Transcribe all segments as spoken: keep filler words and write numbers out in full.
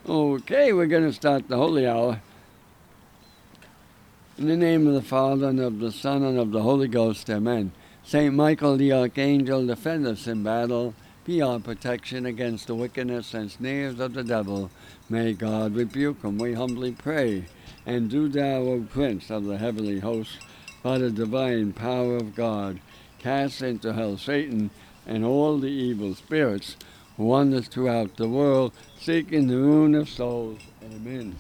Okay, we're going to start the Holy Hour. In the name of the Father, and of the Son, and of the Holy Ghost, amen. Saint Michael the Archangel, defend us in battle. Be our protection against the wickedness and snares of the devil. May God rebuke him, we humbly pray. And do thou, O Prince of the heavenly host, by the divine power of God, cast into hell Satan and all the evil spirits who wander throughout the world, seeking the ruin of souls. Amen.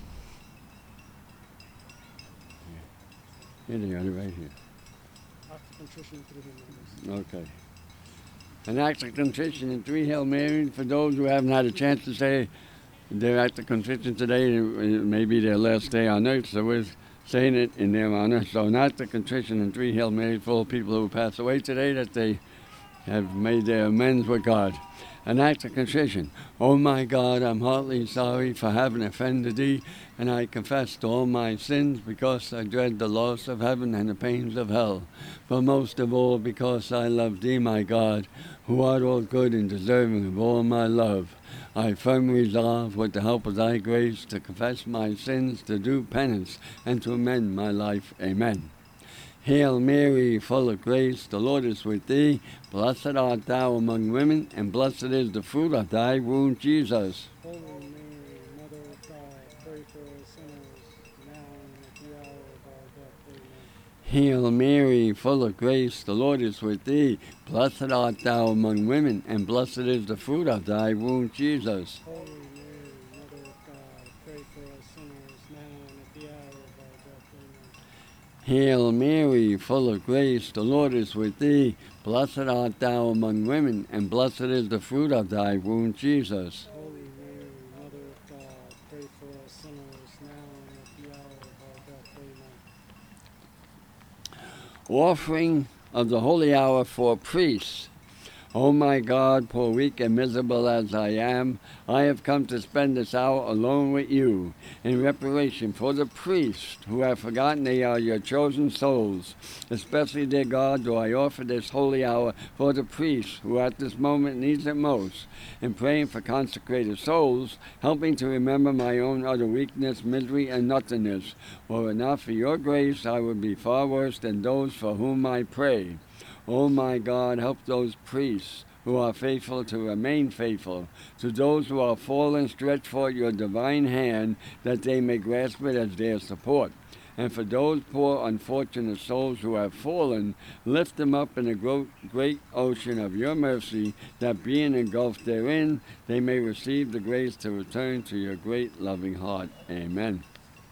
Here they are, right here. Act of contrition through Hail Marys. Okay. An act of contrition and three Hail Marys for those who haven't had a chance to say their act of contrition today. It may be their last day on earth, so we're saying it in their honor. So an act of contrition and three Hail Marys for all people who pass away today, that they have made their amends with God. An act of contrition. Oh my God, I'm heartily sorry for having offended thee, and I confess to all my sins because I dread the loss of heaven and the pains of hell. But most of all because I love thee, my God, who art all good and deserving of all my love. I firmly resolve, with the help of thy grace, to confess my sins, to do penance, and to amend my life. Amen. Hail Mary, full of grace, the Lord is with thee. Blessed art thou among women, and blessed is the fruit of thy womb, Jesus. Holy Mary, Mother of God, pray for us sinners, now and at the hour of our death. Amen. Hail Mary, full of grace, the Lord is with thee. Blessed art thou among women, and blessed is the fruit of thy womb, Jesus. Holy Mary, Mother of God, pray for us sinners, now and at the hour of our death. Amen. Hail Mary, full of grace, the Lord is with thee. Blessed art thou among women, and blessed is the fruit of thy womb, Jesus. Holy Mary, Mother of God, pray for us sinners, now and at the hour of our death. Amen. Offering of the Holy Hour for priests. O my God, poor, weak, and miserable as I am, I have come to spend this hour alone with you in reparation for the priests who have forgotten they are your chosen souls. Especially, dear God, do I offer this holy hour for the priests who at this moment needs it most, in praying for consecrated souls, helping to remember my own utter weakness, misery, and nothingness. Were it not for your grace, I would be far worse than those for whom I pray. O my God, help those priests who are faithful to remain faithful. To those who are fallen, stretch forth your divine hand that they may grasp it as their support. And for those poor, unfortunate souls who have fallen, lift them up in the great ocean of your mercy, that being engulfed therein, they may receive the grace to return to your great loving heart. Amen.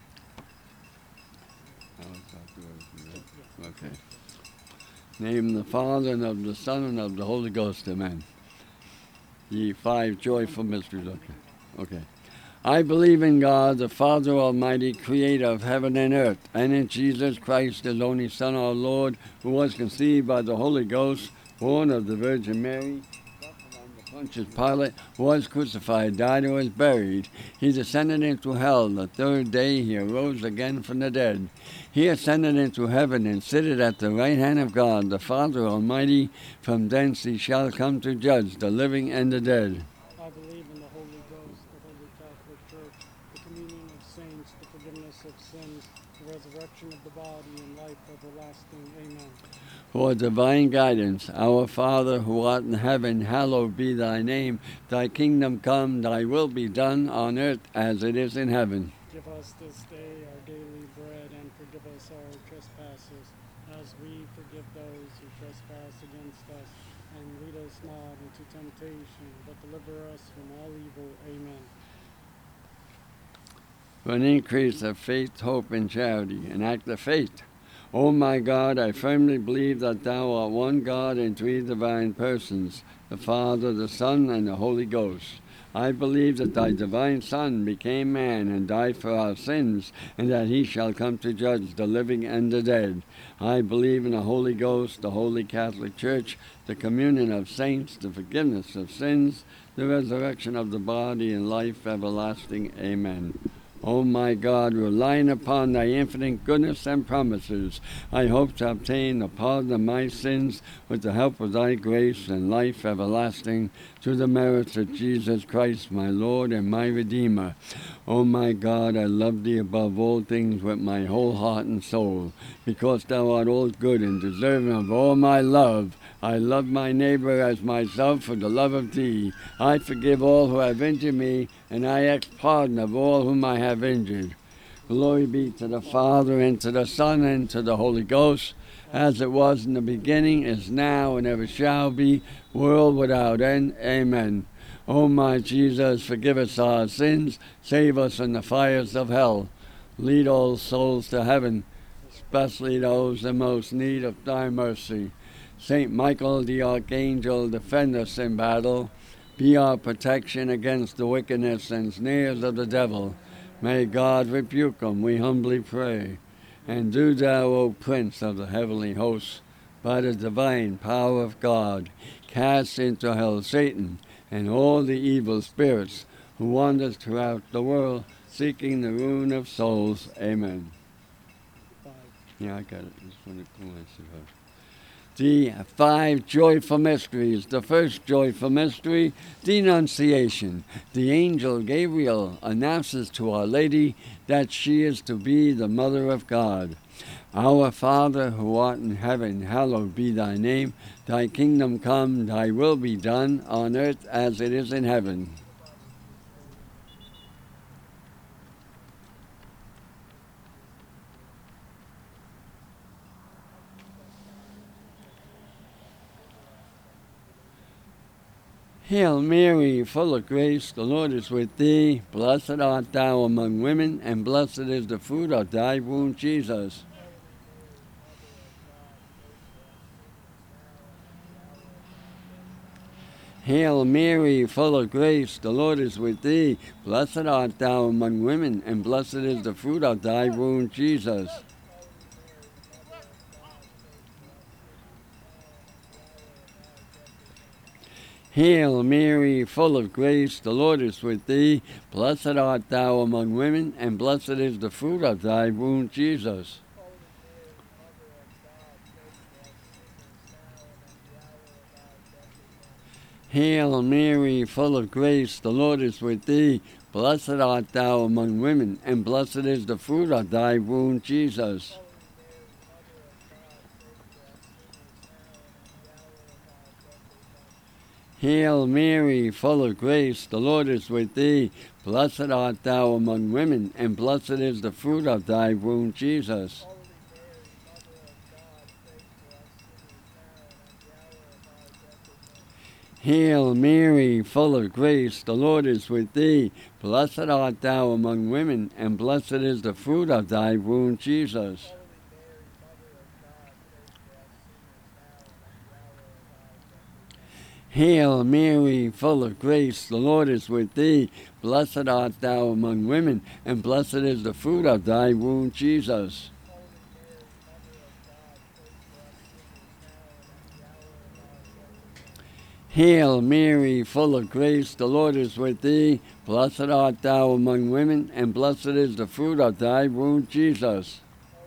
Okay. Name of the Father, and of the Son, and of the Holy Ghost. Amen. Ye five joyful mysteries. Okay. Okay. I believe in God, the Father Almighty, creator of heaven and earth, and in Jesus Christ, his only Son, our Lord, who was conceived by the Holy Ghost, born of the Virgin Mary, Pontius Pilate, was crucified, died, and was buried. He descended into hell. The third day he arose again from the dead. He ascended into heaven and sitteth at the right hand of God, the Father Almighty. From thence he shall come to judge the living and the dead. I believe in the Holy Ghost, the Holy Catholic Church, the communion of saints, the forgiveness of sins, the resurrection of the body, and life everlasting. Amen. For divine guidance, our Father who art in heaven, hallowed be thy name. Thy kingdom come, thy will be done on earth as it is in heaven. Give us this day our daily bread, and forgive us our trespasses, as we forgive those who trespass against us. And lead us not into temptation, but deliver us from all evil. Amen. For an increase of faith, hope, and charity, an act of faith. O my God, I firmly believe that thou art one God in three divine persons, the Father, the Son, and the Holy Ghost. I believe that thy divine Son became man and died for our sins, and that he shall come to judge the living and the dead. I believe in the Holy Ghost, the Holy Catholic Church, the communion of saints, the forgiveness of sins, the resurrection of the body, and life everlasting. Amen. O my God, relying upon thy infinite goodness and promises, I hope to obtain the pardon of my sins with the help of thy grace and life everlasting through the merits of Jesus Christ, my Lord and my Redeemer. O my God, I love thee above all things with my whole heart and soul, because thou art all good and deserving of all my love. I love my neighbor as myself for the love of thee. I forgive all who have injured me, and I ask pardon of all whom I have injured. Glory be to the Father, and to the Son, and to the Holy Ghost, as it was in the beginning, is now, and ever shall be, world without end. Amen. O my Jesus, forgive us our sins, save us from the fires of hell. Lead all souls to heaven, especially those in most need of thy mercy. Saint Michael the Archangel, defend us in battle. Be our protection against the wickedness and snares of the devil. May God rebuke him, we humbly pray. And do thou, O Prince of the heavenly hosts, by the divine power of God, cast into hell Satan and all the evil spirits who wander throughout the world, seeking the ruin of souls. Amen. Five. Yeah, I got it. Just want to glance it up. The five joyful mysteries. The first joyful mystery, the Annunciation. The angel Gabriel announces to Our Lady that she is to be the Mother of God. Our Father, who art in heaven, hallowed be thy name. Thy kingdom come, thy will be done, on earth as it is in heaven. Hail Mary, full of grace, the Lord is with thee. Blessed art thou among women, and blessed is the fruit of thy womb, Jesus. Hail Mary, full of grace, the Lord is with thee. Blessed art thou among women, and blessed is the fruit of thy womb, Jesus. Hail Mary, full of grace, the Lord is with thee. Blessed art thou among women, and blessed is the fruit of thy womb, Jesus. Hail Mary, full of grace, the Lord is with thee. Blessed art thou among women, and blessed is the fruit of thy womb, Jesus. Hail Mary, full of grace, the Lord is with thee. Blessed art thou among women, and blessed is the fruit of thy womb, Jesus. Hail Mary, full of grace, the Lord is with thee. Blessed art thou among women, and blessed is the fruit of thy womb, Jesus. Hail Mary, full of grace, the Lord is with thee. Blessed art thou among women, and blessed is the fruit of thy womb, Jesus. Hail Mary, full of grace, the Lord is with thee. Blessed art thou among women, and blessed is the fruit of thy womb, Jesus.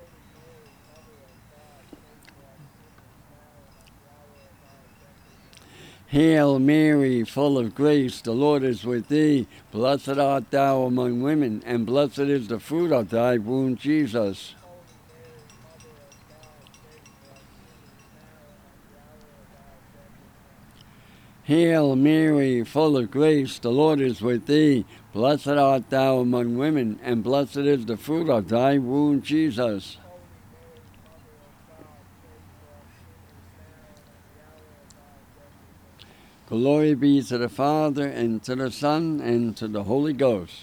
Hail Mary, full of grace, the Lord is with thee. Blessed art thou among women, and blessed is the fruit of thy womb, Jesus. Hail Mary, full of grace, the Lord is with thee. Blessed art thou among women, and blessed is the fruit of thy womb, Jesus. Glory be to the Father, and to the Son, and to the Holy Ghost.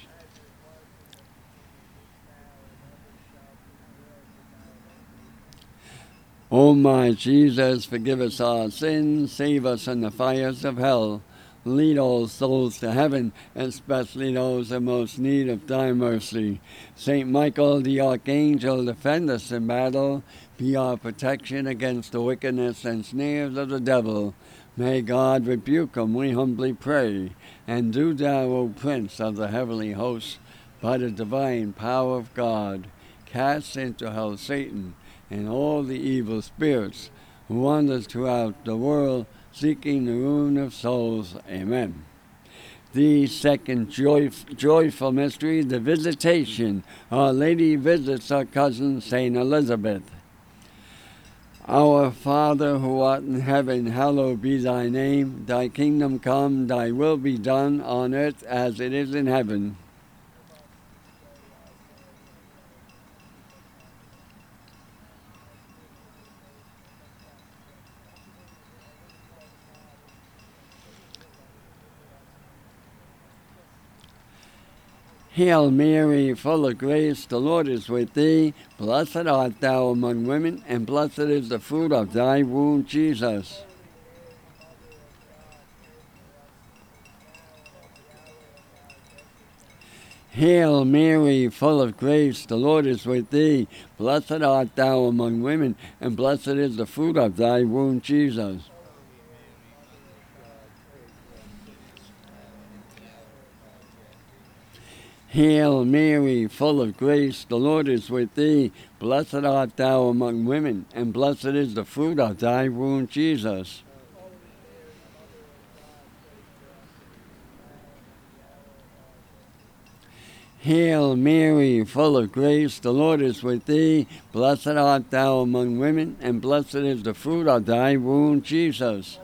O my Jesus, forgive us our sins, save us from the fires of hell. Lead all souls to heaven, especially those in most need of thy mercy. Saint Michael the Archangel, defend us in battle. Be our protection against the wickedness and snares of the devil. May God rebuke him, we humbly pray. And do thou, O Prince of the heavenly hosts, by the divine power of God. Cast into hell Satan and all the evil spirits who wander throughout the world seeking the ruin of souls. Amen. The second joy, joyful mystery, the visitation. Our Lady visits her cousin, Saint Elizabeth. Our Father, who art in heaven, hallowed be thy name. Thy kingdom come, thy will be done on earth as it is in heaven. Hail Mary, full of grace, the Lord is with thee. Blessed art thou among women, and blessed is the fruit of thy womb, Jesus. Hail Mary, full of grace, the Lord is with thee. Blessed art thou among women, and blessed is the fruit of thy womb, Jesus. Hail Mary, full of grace, the Lord is with thee. Blessed art thou among women, and blessed is the fruit of thy womb, Jesus. Hail Mary, full of grace, the Lord is with thee. Blessed art thou among women, and blessed is the fruit of thy womb, Jesus.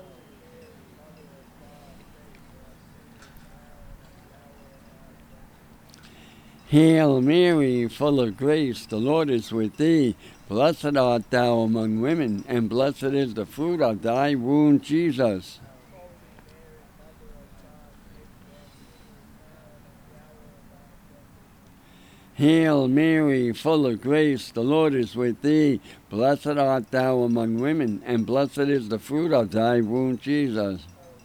Hail Mary, full of grace, the Lord is with thee. Blessed art thou among women, and blessed is the fruit of thy womb, Jesus. Hail Mary, full of grace, the Lord is with thee. Blessed art thou among women, and blessed is the fruit of thy womb, Jesus.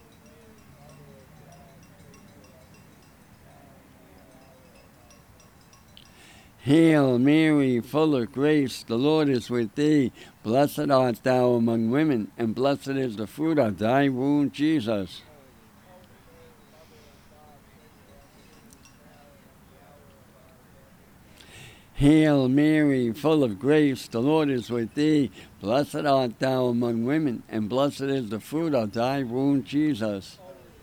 Hail Mary, full of grace, the Lord is with thee. Blessed art thou among women, and blessed is the fruit of thy womb, Jesus. Hail Mary, full of grace, the Lord is with thee. Blessed art thou among women, and blessed is the fruit of thy womb, Jesus.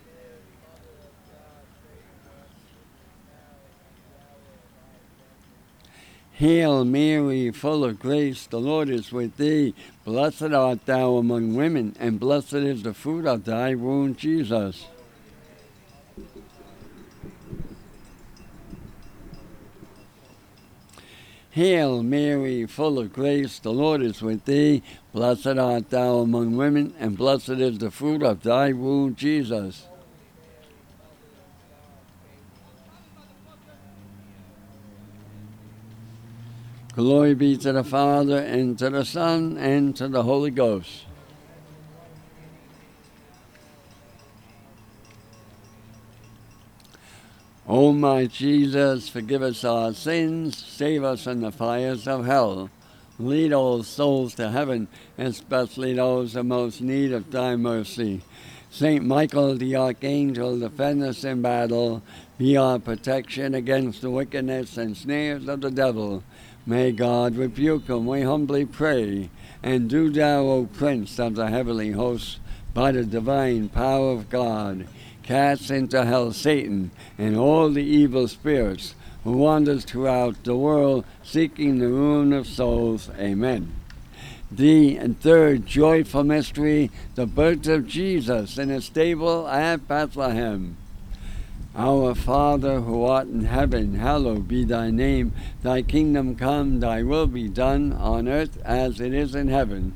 Hail Mary, full of grace, the Lord is with thee. Blessed art thou among women, and blessed is the fruit of thy womb, Jesus. Hail Mary, full of grace, the Lord is with thee. Blessed art thou among women, and blessed is the fruit of thy womb, Jesus. Glory be to the Father, and to the Son, and to the Holy Ghost. O my Jesus, forgive us our sins, save us from the fires of hell. Lead all souls to heaven, especially those in most need of thy mercy. Saint Michael the Archangel, defend us in battle. Be our protection against the wickedness and snares of the devil. May God rebuke him, we humbly pray. And do thou, O Prince of the heavenly hosts, by the divine power of God, cast into hell Satan and all the evil spirits who wanders throughout the world seeking the ruin of souls. Amen. The third joyful mystery, the birth of Jesus in a stable at Bethlehem. Our Father, who art in heaven, hallowed be thy name. Thy kingdom come, thy will be done on earth as it is in heaven.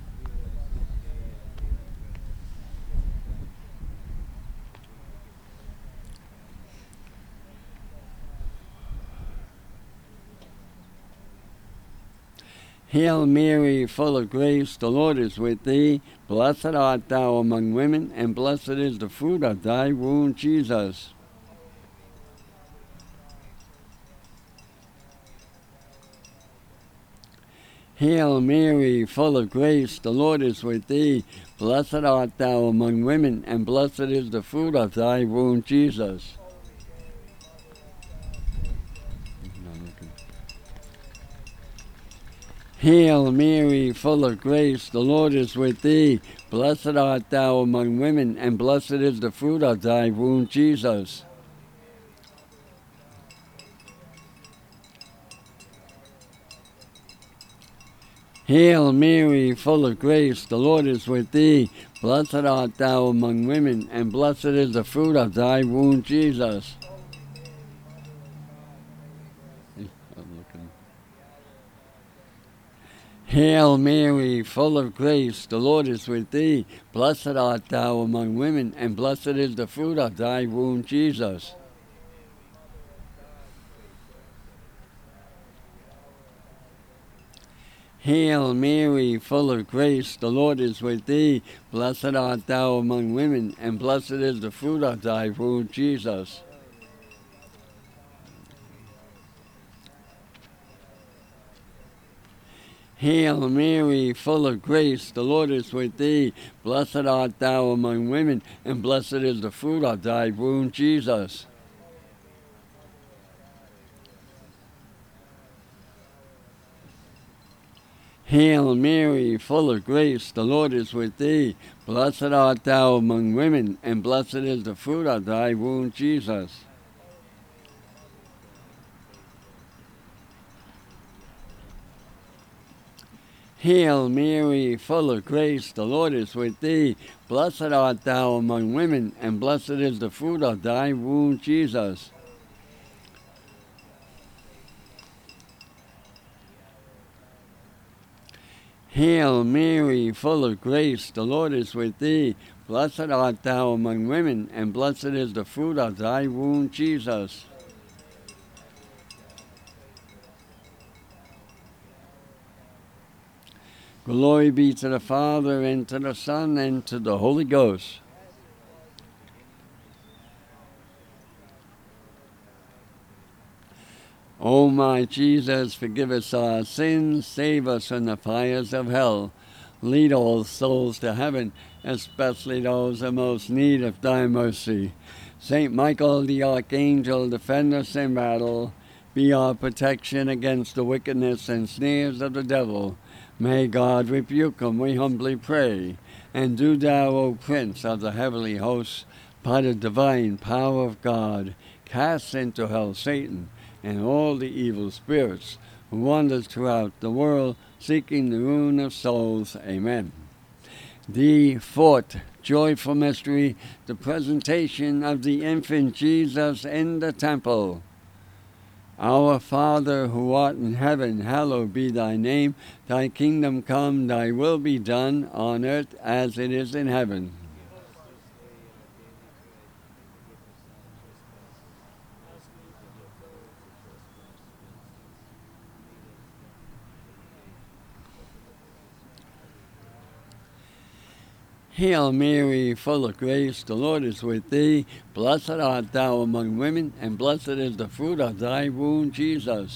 Hail Mary, full of grace, the Lord is with thee. Blessed art thou among women, and blessed is the fruit of thy womb, Jesus. Hail Mary, full of grace, the Lord is with thee. Blessed art thou among women, and blessed is the fruit of thy womb, Jesus. Hail Mary, full of grace, the Lord is with thee. Blessed art thou among women, and blessed is the fruit of thy womb, Jesus. Hail Mary, full of grace, the Lord is with thee. Blessed art thou among women, and blessed is the fruit of thy womb, Jesus. Hail Mary, full of grace, the Lord is with thee. Blessed art thou among women, and blessed is the fruit of thy womb, Jesus. Hail Mary, full of grace, the Lord is with thee. Blessed art thou among women, and blessed is the fruit of thy womb, Jesus. Hail Mary, full of grace, the Lord is with thee. Blessed art thou among women, and blessed is the fruit of thy womb, Jesus. Hail Mary, full of grace, the Lord is with thee. Blessed art thou among women, and blessed is the fruit of thy womb, Jesus. Hail Mary, full of grace, the Lord is with thee. Blessed art thou among women, and blessed is the fruit of thy womb, Jesus. Hail Mary, full of grace, the Lord is with thee. Blessed art thou among women, and blessed is the fruit of thy womb, Jesus. Glory be to the Father, and to the Son, and to the Holy Ghost. O my Jesus, forgive us our sins, save us from the fires of hell. Lead all souls to heaven, especially those in most need of thy mercy. Saint Michael the Archangel, defend us in battle. Be our protection against the wickedness and snares of the devil. May God rebuke him, we humbly pray. And do thou, O Prince of the heavenly hosts, by the divine power of God, cast into hell Satan and all the evil spirits who wander throughout the world, seeking the ruin of souls. Amen. The fourth joyful mystery, the presentation of the infant Jesus in the temple. Our Father, who art in heaven, hallowed be thy name. Thy kingdom come, thy will be done, on earth as it is in heaven. Hail Mary, full of grace, the Lord is with thee. Blessed art thou among women, and blessed is the fruit of thy womb, Jesus.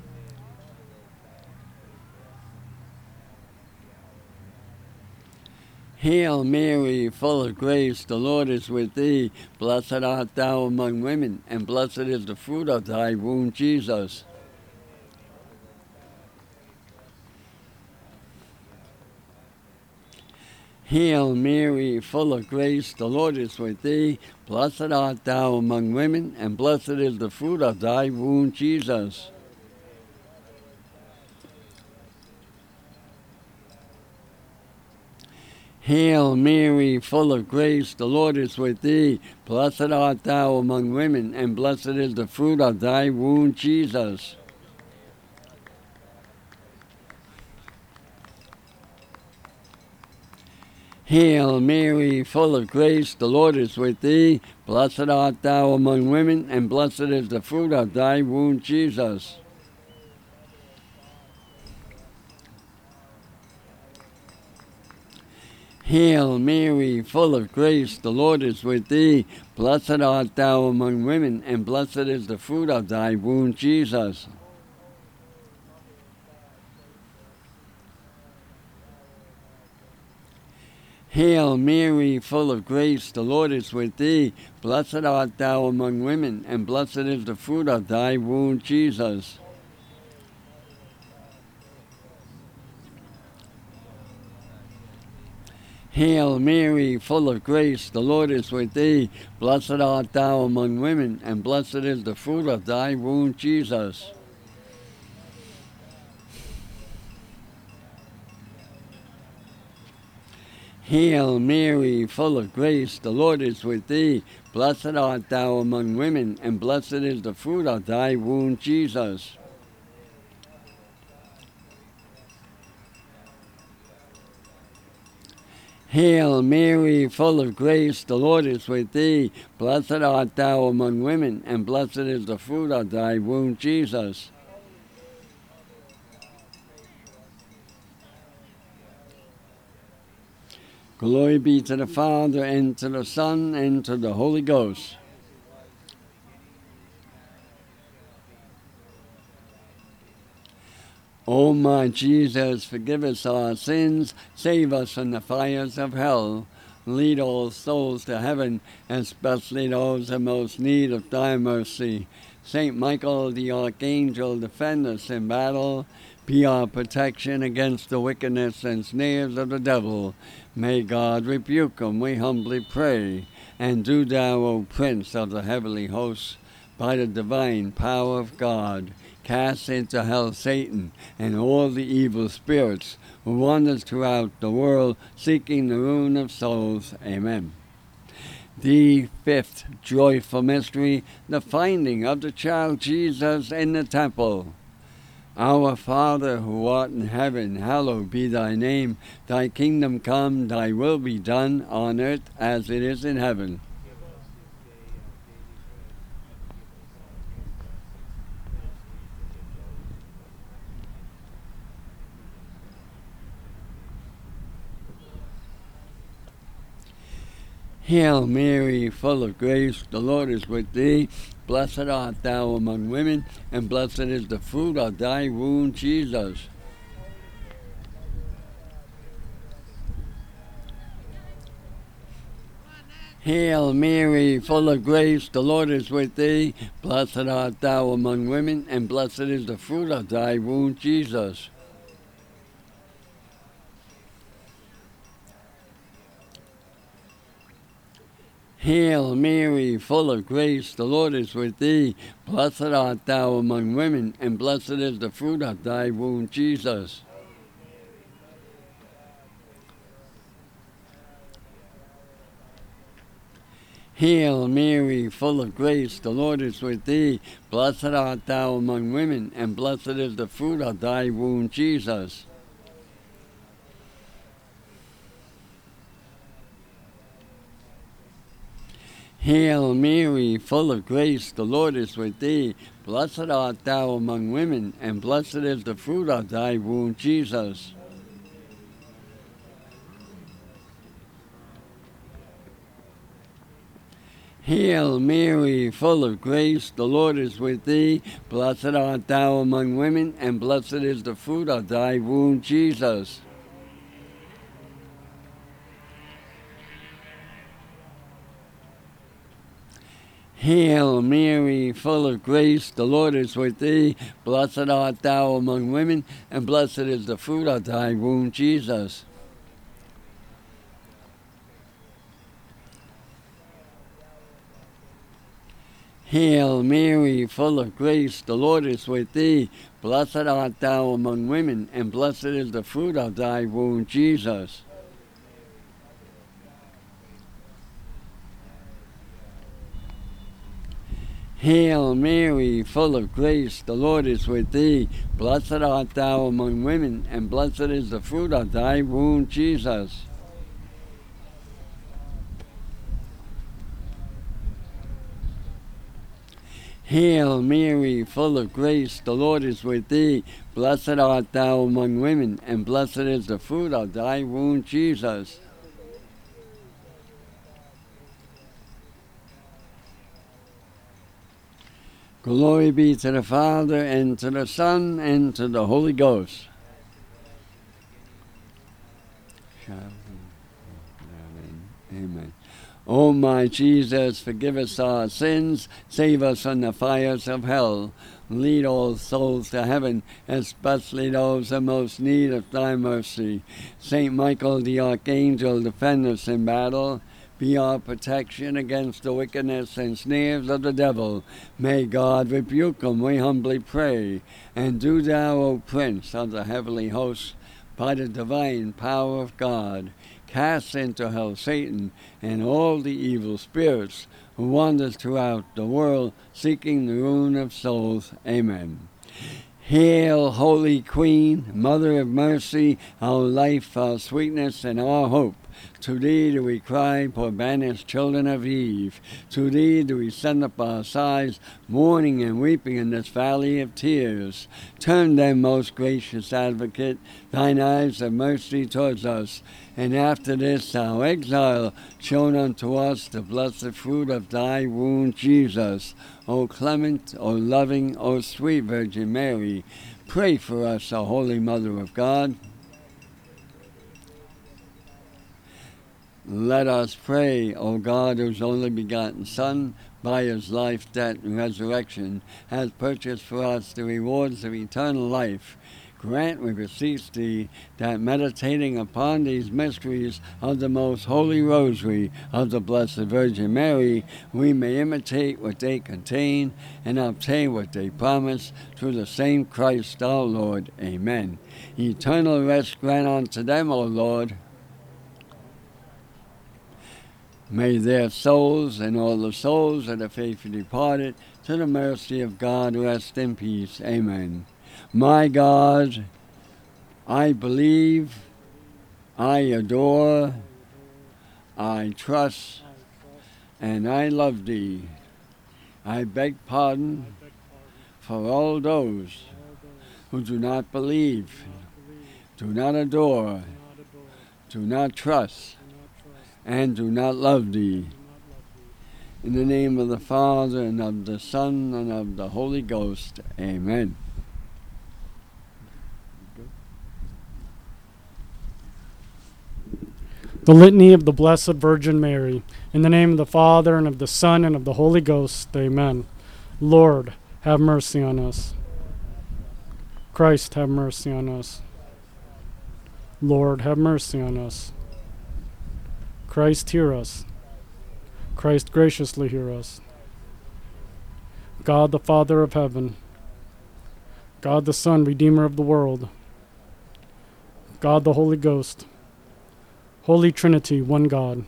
Hail Mary, full of grace, the Lord is with thee. Blessed art thou among women, and blessed is the fruit of thy womb, Jesus. Hail Mary, full of grace, the Lord is with thee. Blessed art thou among women, and blessed is the fruit of thy womb, Jesus. Hail Mary, full of grace, the Lord is with thee. Blessed art thou among women, and blessed is the fruit of thy womb, Jesus. Hail Mary, full of grace, the Lord is with thee. Blessed art thou among women, and blessed is the fruit of thy womb, Jesus. Hail Mary, full of grace, the Lord is with thee. Blessed art thou among women, and blessed is the fruit of thy womb, Jesus. Hail Mary, full of grace, the Lord is with thee. Blessed art thou among women, and blessed is the fruit of thy womb, Jesus. Hail Mary, full of grace, the Lord is with thee. Blessed art thou among women, and blessed is the fruit of thy womb, Jesus. Hail Mary, full of grace, the Lord is with thee. Blessed art thou among women, and blessed is the fruit of thy womb, Jesus. Hail Mary, full of grace, the Lord is with thee. Blessed art thou among women, and blessed is the fruit of thy womb, Jesus. Glory be to the Father, and to the Son, and to the Holy Ghost. O my Jesus, forgive us our sins, save us from the fires of hell, lead all souls to heaven, especially those in most need of thy mercy. Saint Michael the Archangel, defend us in battle, be our protection against the wickedness and snares of the devil. May God rebuke him, we humbly pray. And do thou, O Prince of the heavenly hosts, by the divine power of God, cast into hell Satan and all the evil spirits who wander throughout the world seeking the ruin of souls. Amen. The fifth joyful mystery, the finding of the child Jesus in the temple. Our Father, who art in heaven, hallowed be thy name. Thy kingdom come, thy will be done on earth as it is in heaven. Hail Mary, full of grace, the Lord is with thee. Blessed art thou among women, and blessed is the fruit of thy womb, Jesus. Hail Mary, full of grace, the Lord is with thee. Blessed art thou among women, and blessed is the fruit of thy womb, Jesus. Hail Mary, full of grace, the Lord is with thee. Blessed art thou among women, and blessed is the fruit of thy womb, Jesus. Hail Mary, full of grace, the Lord is with thee. Blessed art thou among women, and blessed is the fruit of thy womb, Jesus. Hail Mary, full of grace, the Lord is with thee. Blessed art thou among women, and blessed is the fruit of thy womb, Jesus. Hail Mary, full of grace, the Lord is with thee. Blessed art thou among women, and blessed is the fruit of thy womb, Jesus. Hail Mary, full of grace, the Lord is with thee. Blessed art thou among women, and blessed is the fruit of thy womb, Jesus. Hail Mary, full of grace, the Lord is with thee. Blessed art thou among women, and blessed is the fruit of thy womb, Jesus. Hail Mary, full of grace, the Lord is with thee. Blessed art thou among women, and blessed is the fruit of thy womb, Jesus. Hail Mary, full of grace, the Lord is with thee. Blessed art thou among women, and blessed is the fruit of thy womb, Jesus. Glory be to the Father, and to the Son, and to the Holy Ghost. Amen. O my Jesus, forgive us our sins, save us from the fires of hell. Lead all souls to heaven, especially those in most need of thy mercy. Saint Michael the Archangel, defend us in battle. Be our protection against the wickedness and snares of the devil. May God rebuke him, we humbly pray. And do thou, O Prince of the heavenly hosts, by the divine power of God, cast into hell Satan and all the evil spirits who wander throughout the world, seeking the ruin of souls. Amen. Hail, Holy Queen, Mother of Mercy, our life, our sweetness, and our hope. To thee do we cry, poor banished children of Eve. To thee do we send up our sighs, mourning and weeping in this valley of tears. Turn then, most gracious Advocate, thine eyes of mercy towards us, and after this our exile, shown unto us the blessed fruit of thy womb, Jesus. O clement, O loving, O sweet Virgin Mary, pray for us, O Holy Mother of God. Let us pray, O God, whose only begotten Son, by his life, death, and resurrection, has purchased for us the rewards of eternal life. Grant, we beseech thee, that meditating upon these mysteries of the most holy rosary of the Blessed Virgin Mary, we may imitate what they contain and obtain what they promise, through the same Christ our Lord. Amen. Eternal rest grant unto them, O Lord. May their souls and all the souls of the faithful departed to the mercy of God rest in peace. Amen. My God, I believe, I adore, I trust, and I love thee. I beg pardon for all those who do not believe, do not adore, do not trust, and do not love thee. In the name of the Father, and of the Son, and of the Holy Ghost. Amen. The Litany of the Blessed Virgin Mary. In the name of the Father, and of the Son, and of the Holy Ghost. Amen. Lord, have mercy on us. Christ, have mercy on us. Lord, have mercy on us. Christ, hear us. Christ, graciously hear us. God, the Father of heaven. God, the Son, Redeemer of the world. God, the Holy Ghost. Holy Trinity, one God.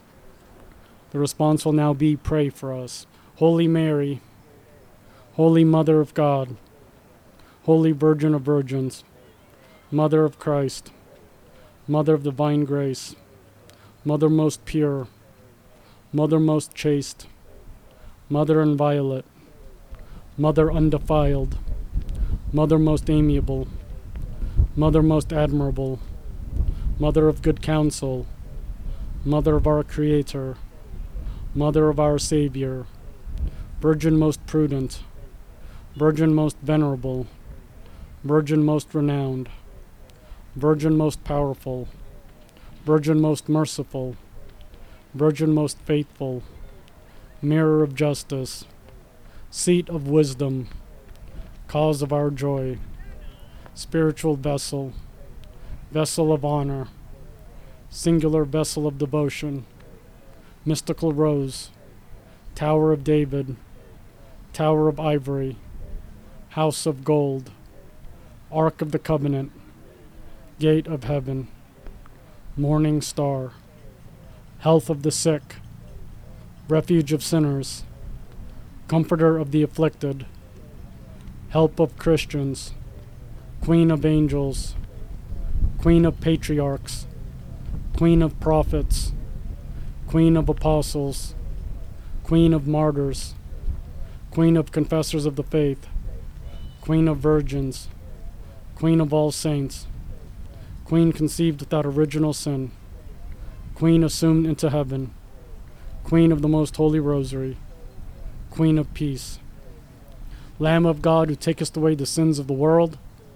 The response will now be, pray for us. Holy Mary, Holy Mother of God, Holy Virgin of Virgins, Mother of Christ, Mother of divine grace, Mother most pure, Mother most chaste, Mother inviolate, Mother undefiled, Mother most amiable, Mother most admirable, Mother of good counsel, Mother of our Creator, Mother of our Savior, Virgin most prudent, Virgin most venerable, Virgin most renowned, Virgin most powerful, Virgin most merciful, Virgin most faithful, Mirror of justice, Seat of wisdom, Cause of our joy, Spiritual vessel, Vessel of honor, Singular vessel of devotion, Mystical rose, Tower of David, Tower of ivory, House of gold, Ark of the covenant, Gate of heaven, Morning star, Health of the sick, Refuge of sinners, Comforter of the afflicted, Help of Christians, Queen of angels, Queen of patriarchs, Queen of prophets, Queen of apostles, Queen of martyrs, Queen of confessors of the faith, Queen of virgins, Queen of all saints, Queen conceived without original sin, Queen assumed into heaven, Queen of the most holy rosary, Queen of peace, Lamb of God who takest away the sins of the world,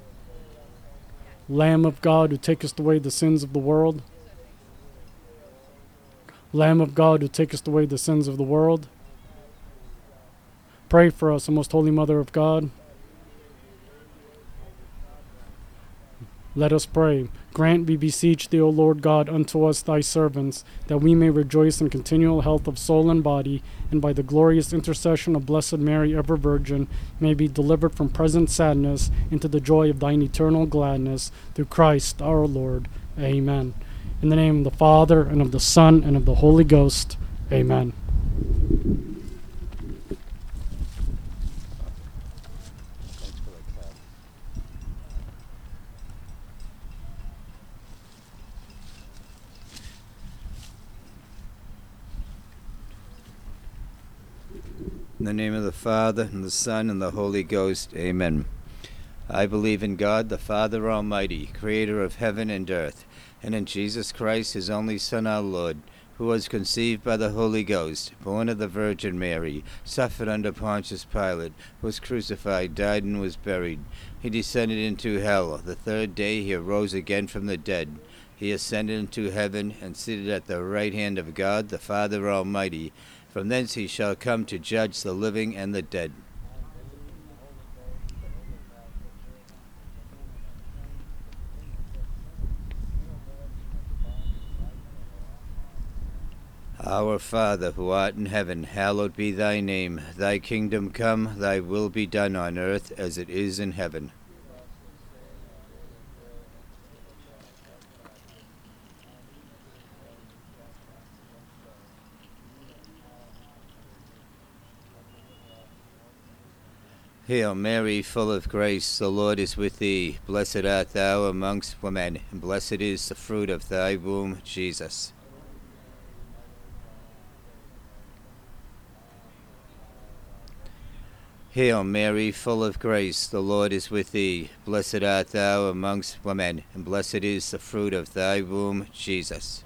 Lamb of God who takest away the sins of the world, Lamb of God who takest away the sins of the world, pray for us, O most holy Mother of God. Let us pray. Grant, we beseech thee, O Lord God, unto us thy servants, that we may rejoice in continual health of soul and body, and by the glorious intercession of Blessed Mary, ever Virgin, may be delivered from present sadness into the joy of thine eternal gladness, through Christ our Lord. Amen. In the name of the Father, and of the Son, and of the Holy Ghost. Amen. In the name of the Father, and the Son, and the Holy Ghost. Amen. I believe in God, the Father Almighty, creator of heaven and earth, and in Jesus Christ, his only Son, our Lord, who was conceived by the Holy Ghost, born of the Virgin Mary, suffered under Pontius Pilate, was crucified, died, and was buried. He descended into hell. The third day he arose again from the dead. He ascended into heaven, and seated at the right hand of God, the Father Almighty. From thence he shall come to judge the living and the dead. Our Father, who art in heaven, hallowed be thy name. Thy kingdom come, thy will be done on earth as it is in heaven. Hail Mary, full of grace, the Lord is with thee. Blessed art thou amongst women, and blessed is the fruit of thy womb, Jesus. Hail Mary, full of grace, the Lord is with thee. Blessed art thou amongst women, and blessed is the fruit of thy womb, Jesus.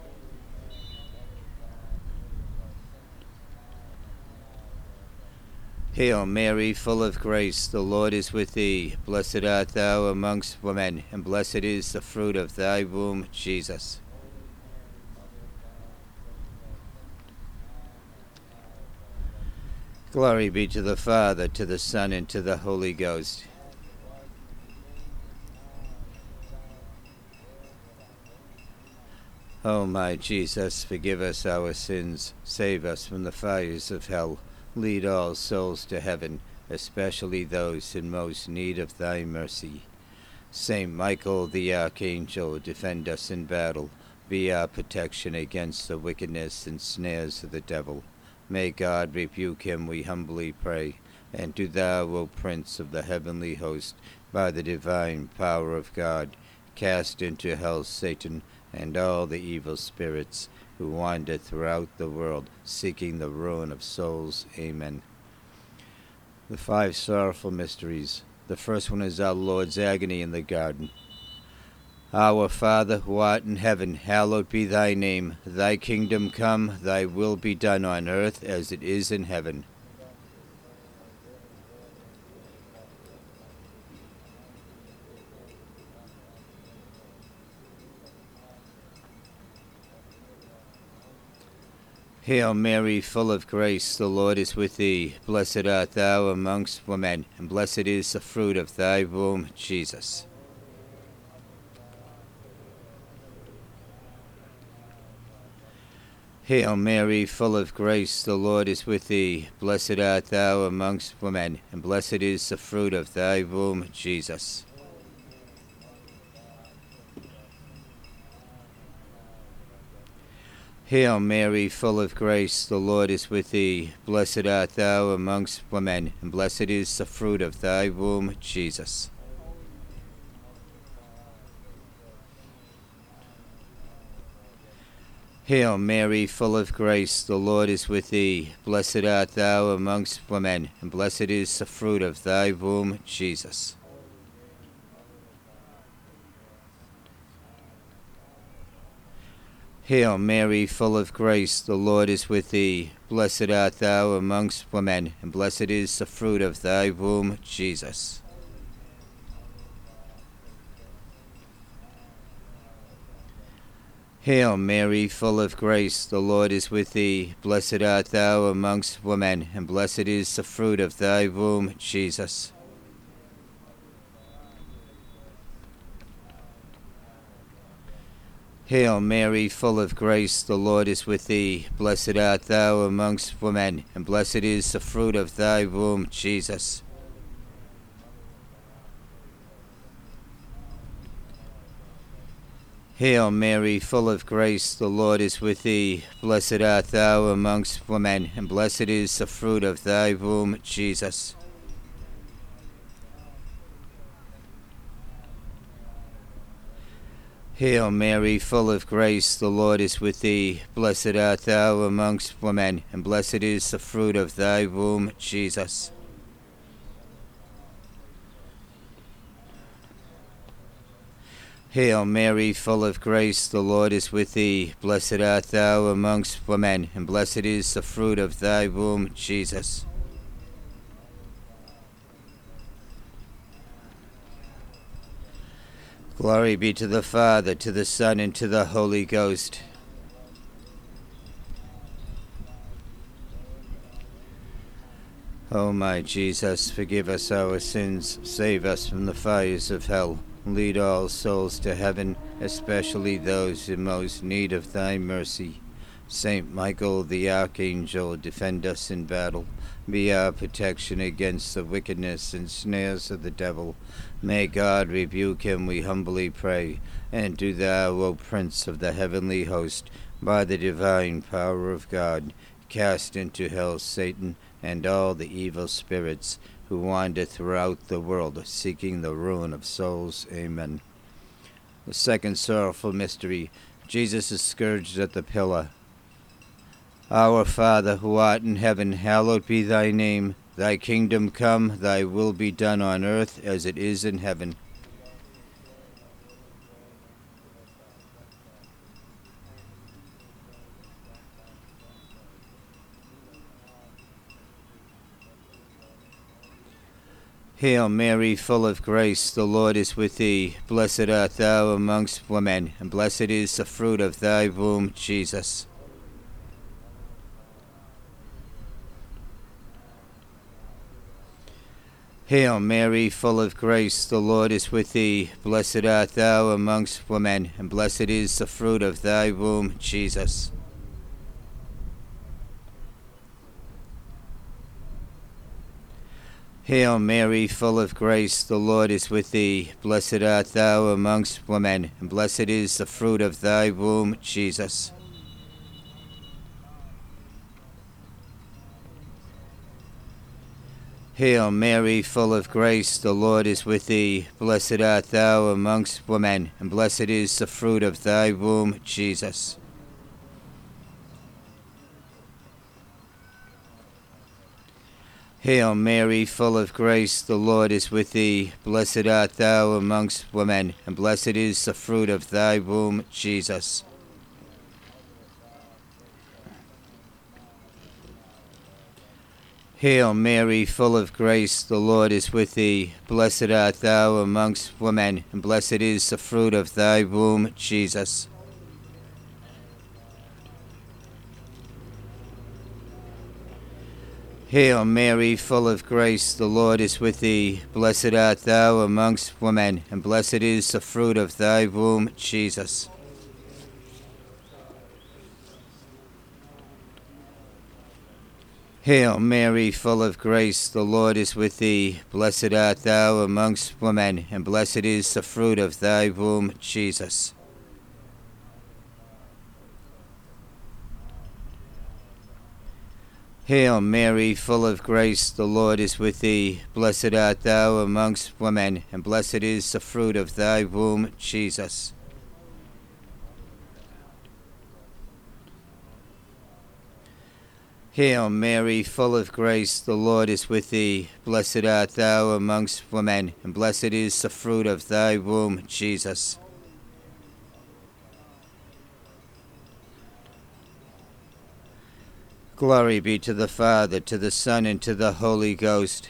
Hail Mary, full of grace, the Lord is with thee. Blessed art thou amongst women, and blessed is the fruit of thy womb, Jesus. Glory be to the Father, to the Son, and to the Holy Ghost. O my Jesus, forgive us our sins, save us from the fires of hell. Lead all souls to heaven, especially those in most need of thy mercy. Saint Michael the Archangel, defend us in battle. Be our protection against the wickedness and snares of the devil. May God rebuke him, we humbly pray. And do thou, O Prince of the heavenly host, by the divine power of God, cast into hell Satan and all the evil spirits who wander throughout the world, seeking the ruin of souls. Amen. The five sorrowful mysteries. The first one is our Lord's agony in the garden. Our Father, who art in heaven, hallowed be thy name. Thy kingdom come, thy will be done on earth as it is in heaven. Hail Mary, full of grace, the Lord is with thee. Blessed art thou amongst women, and blessed is the fruit of thy womb, Jesus. Hail Mary, full of grace, the Lord is with thee. Blessed art thou amongst women, and blessed is the fruit of thy womb, Jesus. Hail Mary, full of grace, the Lord is with thee. Blessed art thou amongst women, and blessed is the fruit of thy womb, Jesus. Hail Mary, full of grace, the Lord is with thee. Blessed art thou amongst women, and blessed is the fruit of thy womb, Jesus. Hail Mary, full of grace, the Lord is with thee. Blessed art thou amongst women, and blessed is the fruit of thy womb, Jesus. Hail Mary, full of grace, the Lord is with thee. Blessed art thou amongst women, and blessed is the fruit of thy womb, Jesus. Hail Mary, full of grace, the Lord is with thee. Blessed art thou amongst women, and blessed is the fruit of thy womb, Jesus. Hail Mary, full of grace, the Lord is with thee. Blessed art thou amongst women, and blessed is the fruit of thy womb, Jesus. Hail Mary, full of grace, the Lord is with thee. Blessed art thou amongst women, and blessed is the fruit of thy womb, Jesus. Hail Mary, full of grace, the Lord is with thee. Blessed art thou amongst women, and blessed is the fruit of thy womb, Jesus. Glory be to the Father, to the Son, and to the Holy Ghost. O my Jesus, forgive us our sins, save us from the fires of hell. Lead all souls to heaven, especially those in most need of thy mercy. Saint Michael the Archangel, defend us in battle. Be our protection against the wickedness and snares of the devil. May God rebuke him, we humbly pray. And do thou, O Prince of the heavenly host, by the divine power of God, cast into hell Satan and all the evil spirits who wander throughout the world, seeking the ruin of souls. Amen. The second sorrowful mystery, Jesus is scourged at the pillar. Our Father, who art in heaven, hallowed be thy name. Thy kingdom come, thy will be done on earth as it is in heaven. Hail Mary, full of grace, the Lord is with thee. Blessed art thou amongst women, and blessed is the fruit of thy womb, Jesus. Hail Mary, full of grace, the Lord is with thee. Blessed art thou amongst women, and blessed is the fruit of thy womb, Jesus. Hail Mary, full of grace, the Lord is with thee. Blessed art thou amongst women, and blessed is the fruit of thy womb, Jesus. Hail Mary, full of grace, the Lord is with thee. Blessed art thou amongst women, and blessed is the fruit of thy womb, Jesus. Hail Mary, full of grace, the Lord is with thee. Blessed art thou amongst women, and blessed is the fruit of thy womb, Jesus. Hail Mary, full of grace, the Lord is with thee. Blessed art thou amongst women, and blessed is the fruit of thy womb, Jesus. Hail Mary, full of grace, the Lord is with thee. Blessed art thou amongst women, and blessed is the fruit of thy womb, Jesus. Hail Mary, full of grace, the Lord is with thee. Blessed art thou amongst women, and blessed is the fruit of thy womb, Jesus. Hail Mary, full of grace, the Lord is with thee. Blessed art thou amongst women, and blessed is the fruit of thy womb, Jesus. Hail Mary, full of grace, the Lord is with thee. Blessed art thou amongst women, and blessed is the fruit of thy womb, Jesus. Glory be to the Father, to the Son, and to the Holy Ghost.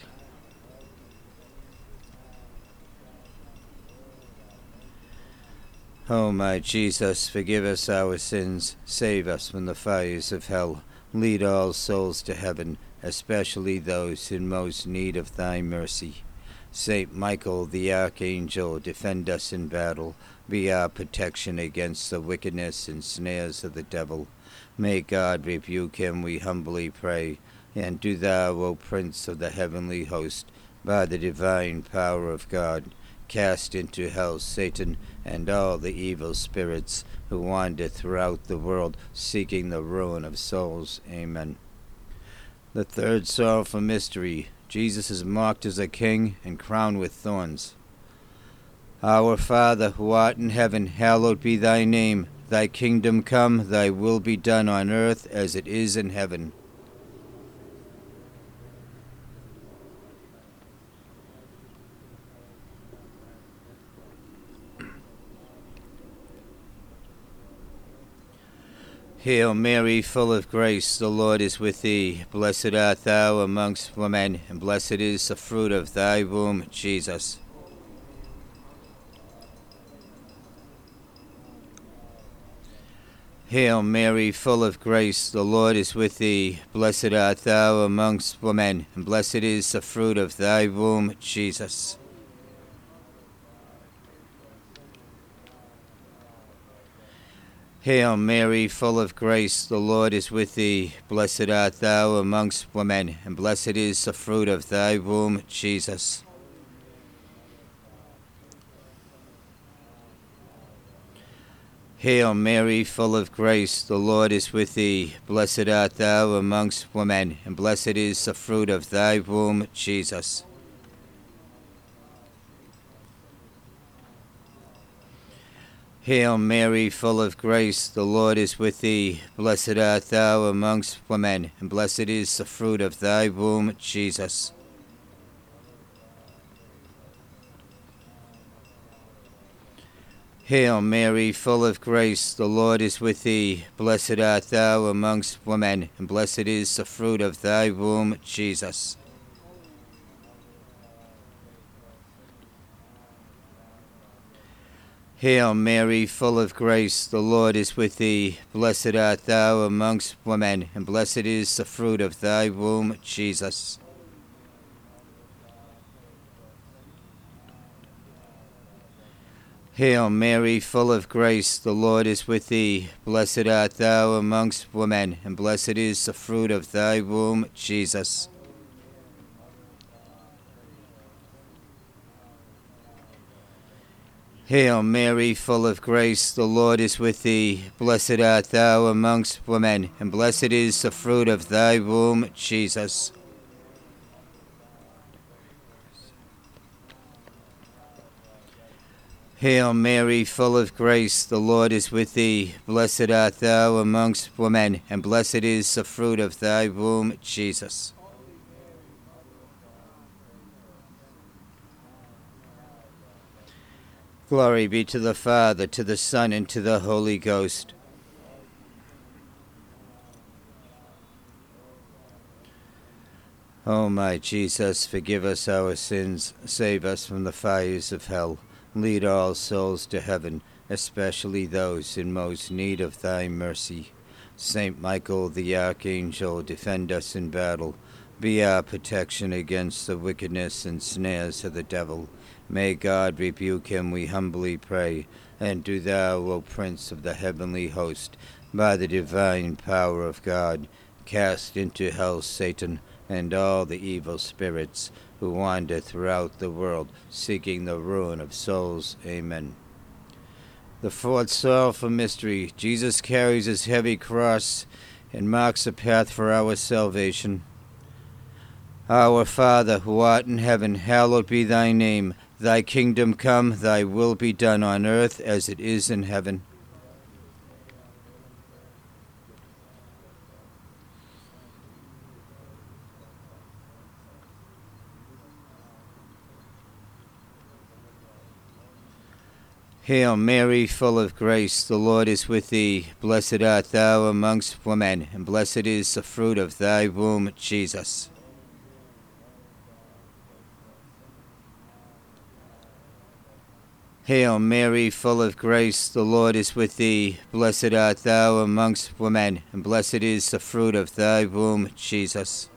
O my Jesus, forgive us our sins, save us from the fires of hell. Lead all souls to heaven, especially those in most need of thy mercy. Saint Michael the Archangel, defend us in battle. be our protection against the wickedness and snares of the devil. May God rebuke him, we humbly pray. And do thou, O Prince of the heavenly host, by the divine power of God, cast into hell Satan and all the evil spirits who wander throughout the world, seeking the ruin of souls. Amen. The third sorrowful mystery, Jesus is mocked as a king and crowned with thorns. Our Father, who art in heaven, hallowed be thy name. Thy kingdom come, thy will be done on earth as it is in heaven. Hail Mary, full of grace, the Lord is with thee. Blessed art thou amongst women, and blessed is the fruit of thy womb, Jesus. Hail Mary, full of grace, the Lord is with thee. Blessed art thou amongst women, and blessed is the fruit of thy womb, Jesus. Hail Mary, full of grace, the Lord is with thee. Blessed art thou amongst women, and blessed is the fruit of thy womb, Jesus. Hail Mary, full of grace, the Lord is with thee. Blessed art thou amongst women, and blessed is the fruit of thy womb, Jesus. Hail Mary, full of grace, the Lord is with thee. Blessed art thou amongst women, and blessed is the fruit of thy womb, Jesus. Hail Mary, full of grace, the Lord is with thee. Blessed art thou amongst women, and blessed is the fruit of thy womb, Jesus. Hail Mary, full of grace, the Lord is with thee. Blessed art thou amongst women, and blessed is the fruit of thy womb, Jesus. Hail Mary, full of grace, the Lord is with thee. Blessed art thou amongst women, and blessed is the fruit of thy womb, Jesus. Hail Mary, full of grace, the Lord is with thee. Blessed art thou amongst women, and blessed is the fruit of thy womb, Jesus. Hail Mary, full of grace, the Lord is with thee. Blessed art thou amongst women, and blessed is the fruit of thy womb, Jesus. Glory be to the Father, to the Son, and to the Holy Ghost. O my Jesus, forgive us our sins, save us from the fires of hell. Lead all souls to heaven, especially those in most need of thy mercy. Saint Michael the Archangel, defend us in battle. Be our protection against the wickedness and snares of the devil. May God rebuke him, we humbly pray. And do thou, O Prince of the heavenly host, by the divine power of God, cast into hell Satan and all the evil spirits who wander throughout the world, seeking the ruin of souls. Amen. The fourth sorrowful mystery, Jesus carries his heavy cross and marks a path for our salvation. Our Father, who art in heaven, hallowed be thy name. Thy kingdom come, thy will be done on earth as it is in heaven. Hail Mary, full of grace, the Lord is with thee. Blessed art thou amongst women, and blessed is the fruit of thy womb, Jesus. Hail Mary, full of grace, the Lord is with thee. Blessed art thou amongst women, and blessed is the fruit of thy womb, Jesus.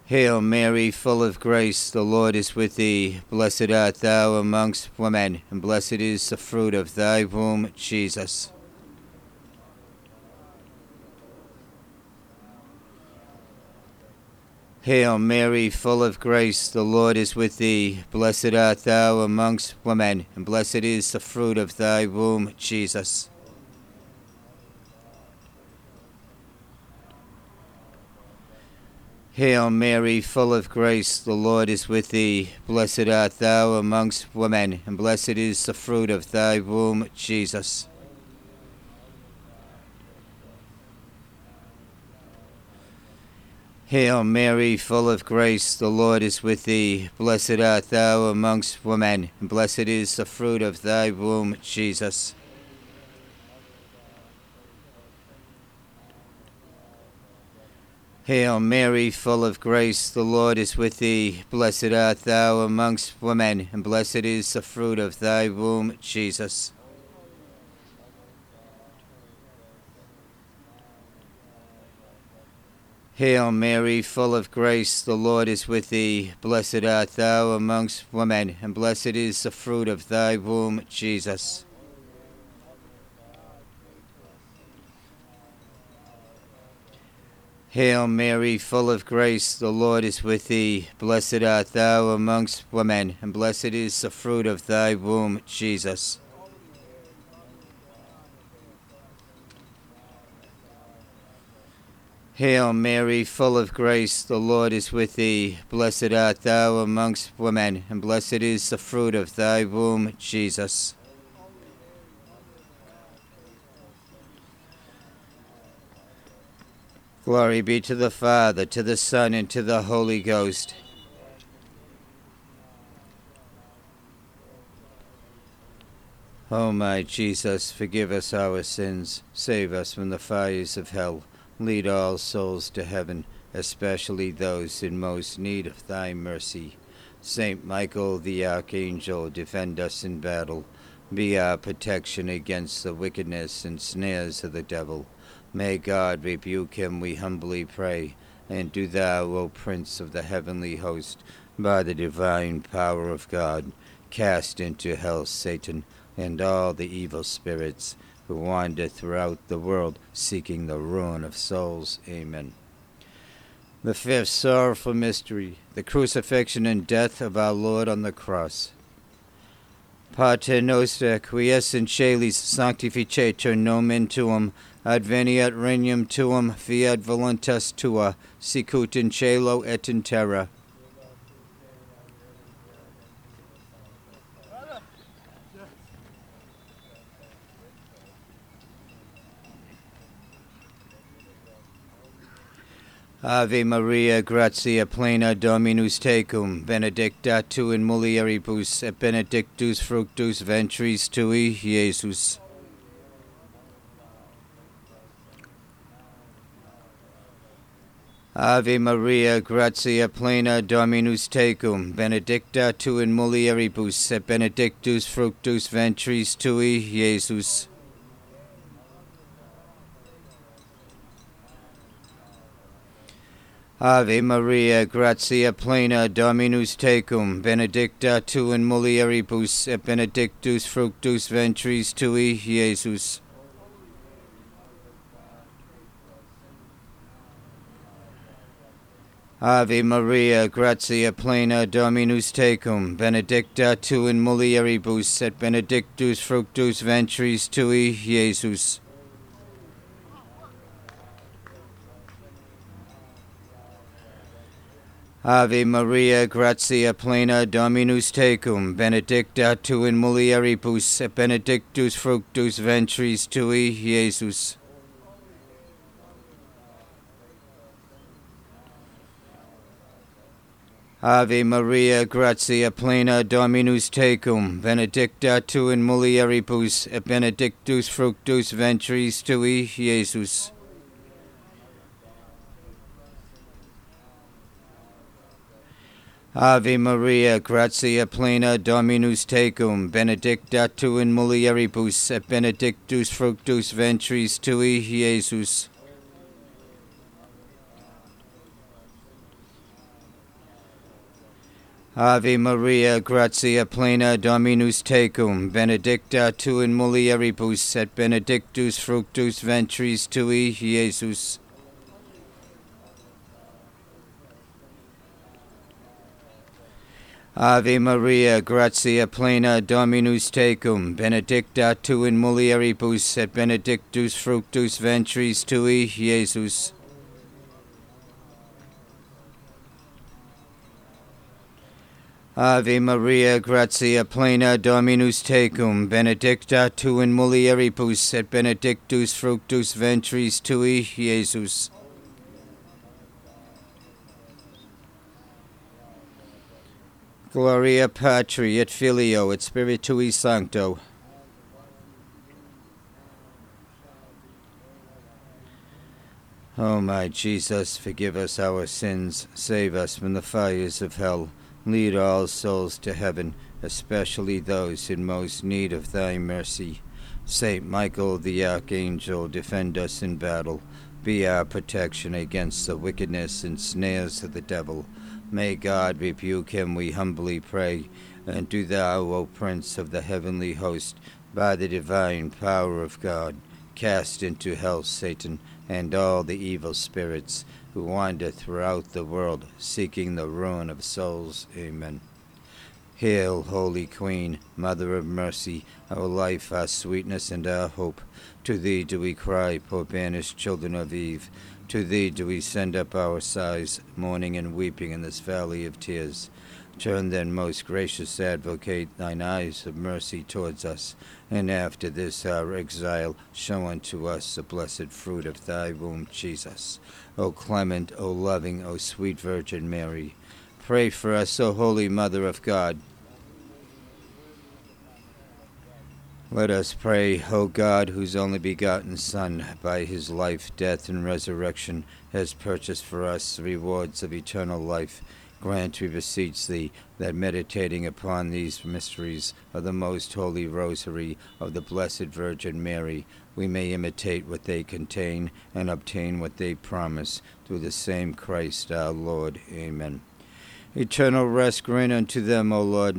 Hail Mary, full of grace, the Lord is with thee. Blessed art thou amongst women, and blessed is the fruit of thy womb, Jesus. Hail Mary, full of grace, the Lord is with thee. Blessed art thou amongst women, and blessed is the fruit of thy womb, Jesus. Hail Mary, full of grace, the Lord is with thee. Blessed art thou amongst women, and blessed is the fruit of thy womb, Jesus. Hail Mary, full of grace, the Lord is with thee. Blessed art thou amongst women, and blessed is the fruit of thy womb, Jesus. Hail Mary, full of grace, the Lord is with thee. Blessed art thou amongst women, and blessed is the fruit of thy womb, Jesus. Hail Mary, full of grace, the Lord is with thee. Blessed art thou amongst women, and blessed is the fruit of thy womb, Jesus. Hail Mary, full of grace, the Lord is with thee. Blessed art thou amongst women, and blessed is the fruit of thy womb, Jesus. Hail Mary, full of grace, the Lord is with thee. Blessed art thou amongst women, and blessed is the fruit of thy womb, Jesus. Glory be to the Father, to the Son, and to the Holy Ghost. O my Jesus, forgive us our sins, save us from the fires of hell. Lead all souls to heaven, especially those in most need of thy mercy. Saint Michael the Archangel, defend us in battle. Be our protection against the wickedness and snares of the devil. May God rebuke him, we humbly pray. And do thou, O Prince of the heavenly host, by the divine power of God, cast into hell Satan and all the evil spirits who wander throughout the world, seeking the ruin of souls. Amen. The fifth sorrowful mystery, the crucifixion and death of our Lord on the cross. Pater noster, qui es in celis, sanctificetur nomen tuum, adveniat regnum tuum, fiat voluntas tua, sicut in cielo et in terra. Ave Maria, gratia plena, Dominus tecum, benedicta tu in mulieribus, et benedictus fructus ventris tui, Iesus. Ave Maria, gratia plena, Dominus tecum, benedicta tu in mulieribus, et benedictus fructus ventris tui, Iesus. Ave Maria, gratia plena, Dominus tecum, benedicta tu in mulieribus, et benedictus fructus ventris tui, Iesus. Ave Maria, gratia plena, Dominus tecum, benedicta tu in mulieribus, et benedictus fructus ventris tui, Iesus. Ave Maria, gratia plena, Dominus tecum, benedicta tu in mulieribus, et benedictus fructus ventris tui, Iesus. Ave Maria, gratia plena, Dominus tecum, benedicta tu in mulieribus, et benedictus fructus ventris tui, Iesus. Ave Maria, gratia plena, Dominus tecum, benedicta tu in mulieribus, et benedictus fructus ventris tui, Iesus. Ave Maria, gratia plena, Dominus tecum, benedicta tu in mulieribus, et benedictus fructus ventris tui, Iesus. Ave Maria, gratia plena, Dominus tecum, benedicta tu in mulieribus, et benedictus fructus ventris tui, Iesus. Ave Maria, gratia plena, Dominus tecum, benedicta tu in mulieribus, et benedictus fructus ventris tui, Iesus. Gloria Patri et Filio et Spiritui Sancto. O my Jesus, forgive us our sins, save us from the fires of hell. Lead all souls to heaven, especially those in most need of thy mercy. Saint Michael the Archangel, defend us in battle. Be our protection against the wickedness and snares of the devil. May God rebuke him, we humbly pray. And do thou, O Prince of the heavenly host, by the divine power of God, cast into hell Satan and all the evil spirits who wander throughout the world, seeking the ruin of souls. Amen. Hail, Holy Queen, Mother of Mercy, our life, our sweetness, and our hope. To thee do we cry, poor banished children of Eve. To thee do we send up our sighs, mourning and weeping in this valley of tears. Turn then, most gracious Advocate, thine eyes of mercy towards us, and after this our exile, show unto us the blessed fruit of thy womb, Jesus. O clement, O loving, O sweet Virgin Mary, pray for us, O Holy Mother of God. Let us pray, O God, whose only begotten Son, by his life, death, and resurrection, has purchased for us the rewards of eternal life. Grant, we beseech thee, that meditating upon these mysteries of the most holy rosary of the Blessed Virgin Mary, we may imitate what they contain and obtain what they promise, through the same Christ our Lord. Amen. Eternal rest grant unto them, O Lord.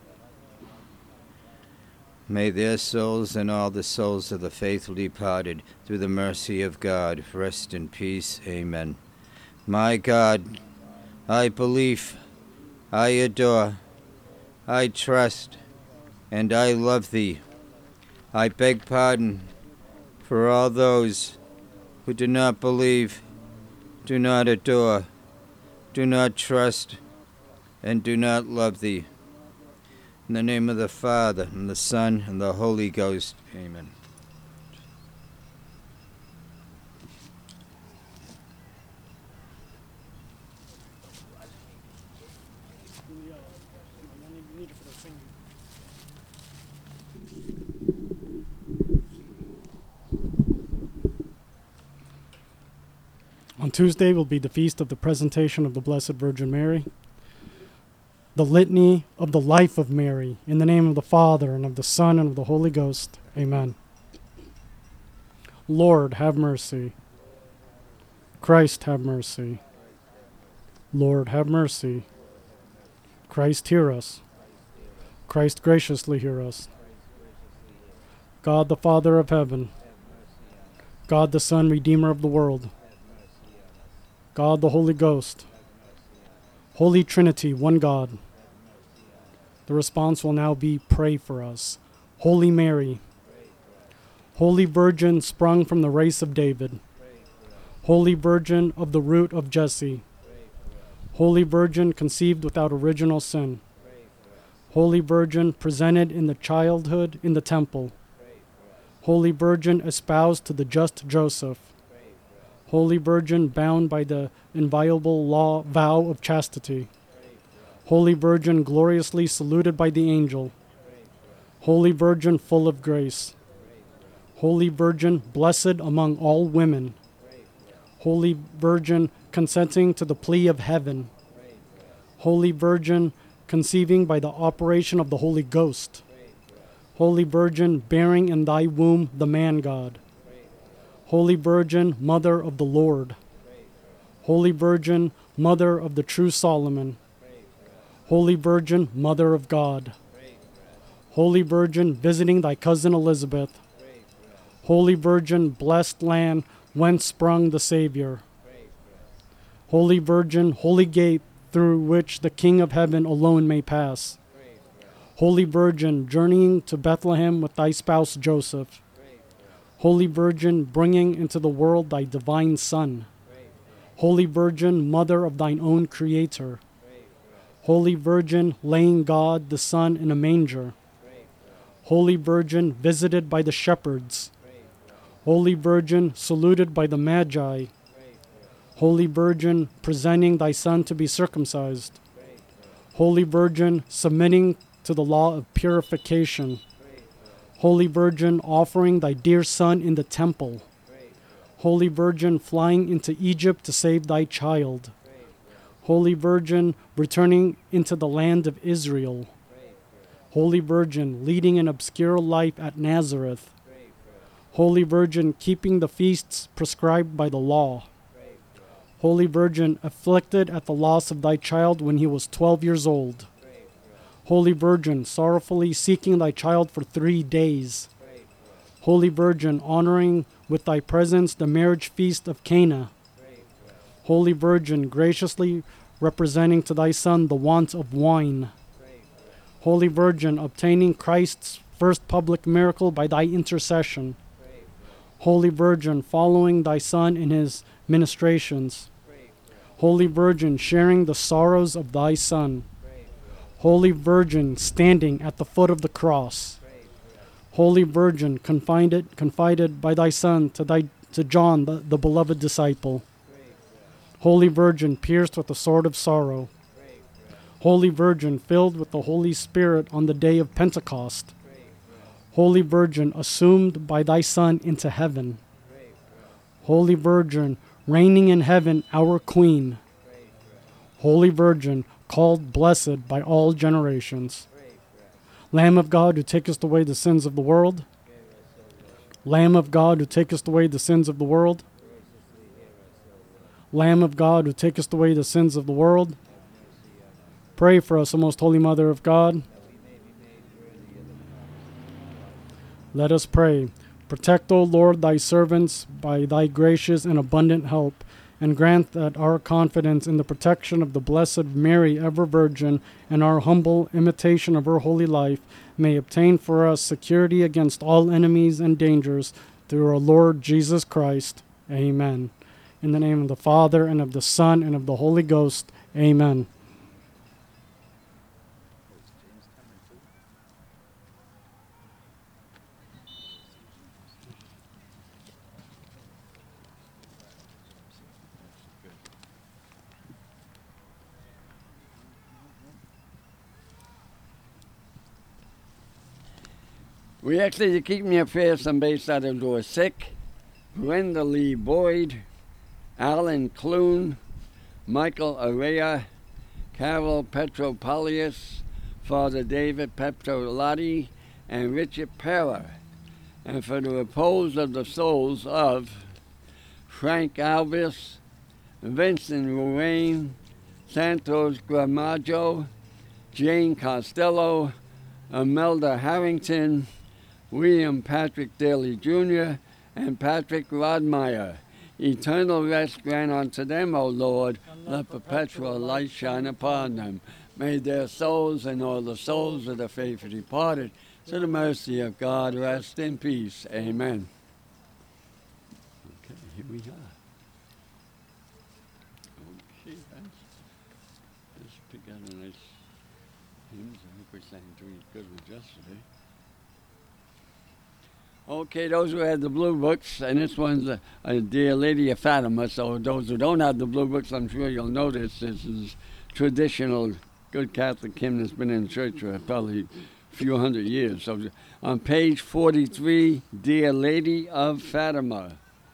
May their souls and all the souls of the faithful departed, through the mercy of God, rest in peace. Amen. My God, I believe, I adore, I trust, and I love thee. I beg pardon for all those who do not believe, do not adore, do not trust, and do not love thee. In the name of the Father, and the Son, and the Holy Ghost. Amen. Yeah, I need, need it for the singing. On Tuesday will be the feast of the presentation of the Blessed Virgin Mary. The litany of the life of Mary, in the name of the Father, and of the Son, and of the Holy Ghost. Amen. Lord, have mercy. Christ, have mercy. Lord, have mercy. Christ, hear us. Christ, graciously hear us. God, the Father of heaven. God, the Son, Redeemer of the world. God, the Holy Ghost. Holy Trinity, one God. The response will now be, pray for us. Holy Mary, Holy Virgin sprung from the race of David, Holy Virgin of the root of Jesse, Holy Virgin conceived without original sin, Holy Virgin presented in the childhood in the temple, Holy Virgin espoused to the just Joseph, Holy Virgin bound by the inviolable law vow of chastity, Holy Virgin gloriously saluted by the angel, Holy Virgin full of grace, Holy Virgin blessed among all women, Holy Virgin consenting to the plea of heaven, Holy Virgin conceiving by the operation of the Holy Ghost, Holy Virgin bearing in thy womb the man-God, Holy Virgin, Mother of the Lord, Holy Virgin, Mother of the true Solomon, Holy Virgin, Mother of God. Holy Virgin, visiting thy cousin Elizabeth. Holy Virgin, blessed land whence sprung the Savior. Holy Virgin, holy gate through which the King of heaven alone may pass. Holy Virgin, journeying to Bethlehem with thy spouse Joseph. Holy Virgin, bringing into the world thy divine Son. Holy Virgin, mother of thine own Creator. Holy Virgin, laying God the Son in a manger. Holy Virgin, visited by the shepherds. Holy Virgin, saluted by the Magi. Holy Virgin, presenting thy Son to be circumcised. Holy Virgin, submitting to the law of purification. Holy Virgin, offering thy dear Son in the temple. Holy Virgin, flying into Egypt to save thy child. Holy Virgin, returning into the land of Israel. Holy Virgin, leading an obscure life at Nazareth. Holy Virgin, keeping the feasts prescribed by the law. Holy Virgin, afflicted at the loss of thy child when he was twelve years old. Holy Virgin, sorrowfully seeking thy child for three days. Holy Virgin, honoring with thy presence the marriage feast of Cana. Holy Virgin, graciously representing to thy Son the want of wine. Holy Virgin, obtaining Christ's first public miracle by thy intercession. Holy Virgin, following thy Son in his ministrations. Holy Virgin, sharing the sorrows of thy Son. Holy Virgin, standing at the foot of the cross. Holy Virgin, confided, confided by thy Son to, thy, to John, the, the beloved disciple. Holy Virgin, pierced with the sword of sorrow. Holy Virgin, filled with the Holy Spirit on the day of Pentecost. Holy Virgin, assumed by thy Son into heaven. Holy Virgin, reigning in heaven, our Queen. Holy Virgin, called blessed by all generations. Lamb of God, who takest away the sins of the world. Lamb of God, who takest away the sins of the world. Lamb of God, who takest away the sins of the world. Pray for us, O most holy Mother of God. Let us pray. Protect, O Lord, thy servants by thy gracious and abundant help, and grant that our confidence in the protection of the Blessed Mary, ever Virgin, and our humble imitation of her holy life may obtain for us security against all enemies and dangers through our Lord Jesus Christ. Amen. In the name of the Father, and of the Son, and of the Holy Ghost. Amen. We actually to keep me affairs some based out of Dorsick, Brenda Lee Boyd, Alan Clune, Michael Araya, Carol Petropoulos, Father David Petrolati, and Richard Perra, and for the repose of the souls of Frank Alvis, Vincent Ruane, Santos Gramajo, Jane Costello, Imelda Harrington, William Patrick Daly Junior, and Patrick Rodmeyer. Eternal rest grant unto them, O Lord. Let perpetual light shine upon them. May their souls and all the souls of the faithful departed, to the mercy of God, rest in peace. Amen. Okay, here we are. Okay, let's just pick out a nice hymns. I think we sang three good ones yesterday. Okay, those who had the blue books, and this one's a, a Dear Lady of Fatima, so those who don't have the blue books, I'm sure you'll notice this is traditional good Catholic hymn that's been in church for probably a few hundred years. So on page forty-three, Dear Lady of Fatima.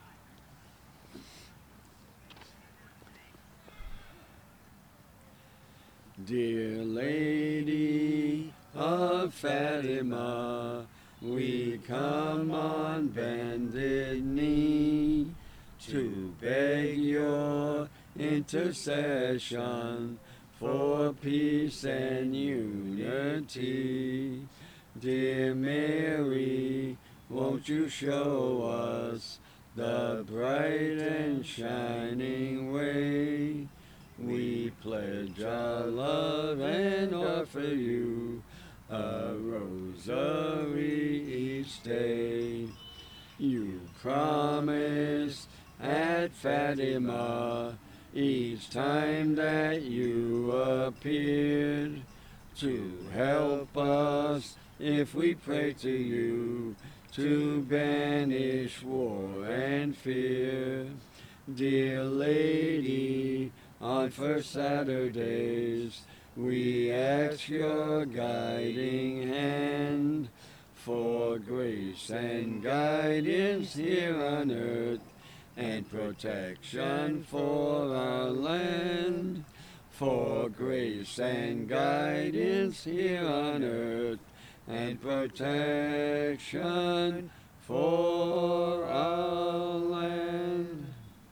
Dear Lady of Fatima, we come on bended knee to beg your intercession for peace and unity. Dear Mary, won't you show us the bright and shining way? We pledge our love and offer you a rosary each day. You promised at Fatima each time that you appeared to help us if we pray to you, to banish war and fear. Dear Lady, on first Saturdays, we ask your guiding hand for grace and guidance here on earth, and protection for our land. For grace and guidance here on earth, and protection for our land.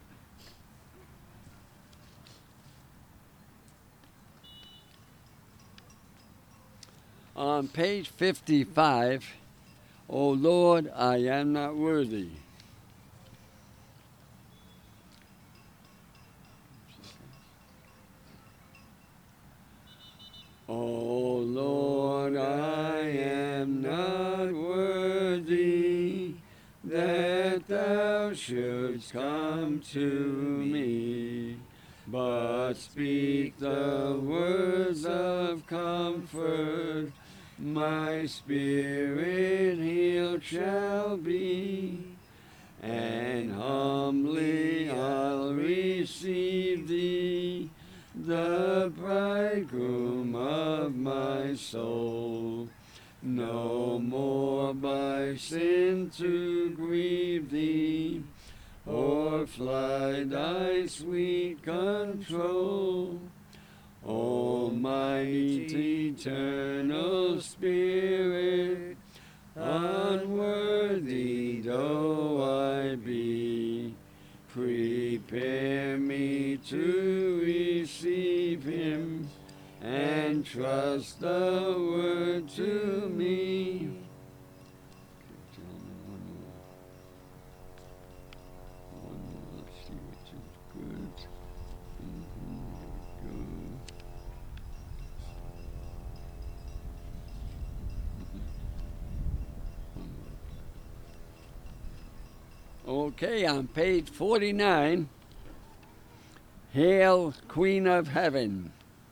On page fifty-five, O Lord, I am not worthy. O Lord, I am not worthy that thou shouldst come to me, but speak the words of comfort. My spirit healed shall be, and humbly I'll receive thee, the bridegroom of my soul. No more by sin to grieve thee, or fly thy sweet control. Almighty eternal Spirit, unworthy though I be, prepare me to receive him, and trust the word to me. One more, let's see which is good. Mm-hmm, here we go. Okay, on page forty-nine, Hail, Queen of Heaven.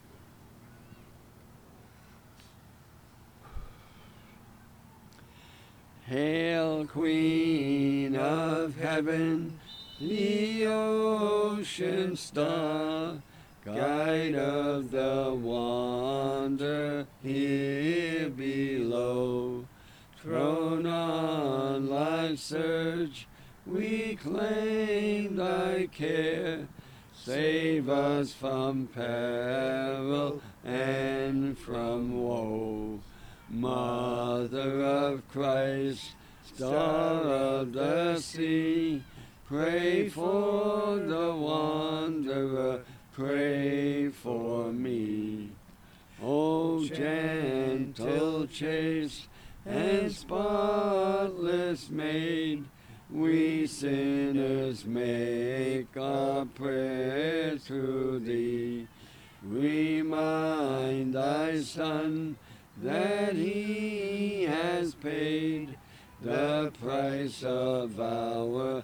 Hail, Queen of Heaven, the ocean star, guide of the wanderer here below. Thrown on life's surge, we claim thy care. Save us from peril and from woe. Mother of Christ, Star of the sea, pray for the wanderer, pray for me. O gentle, chaste, and spotless maid, we sinners make our prayer to thee. Remind thy Son that he has paid the price of our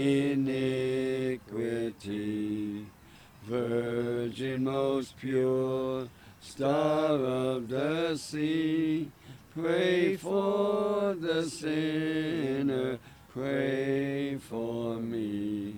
iniquity. Virgin most pure, Star of the sea, pray for the sinner, pray for me.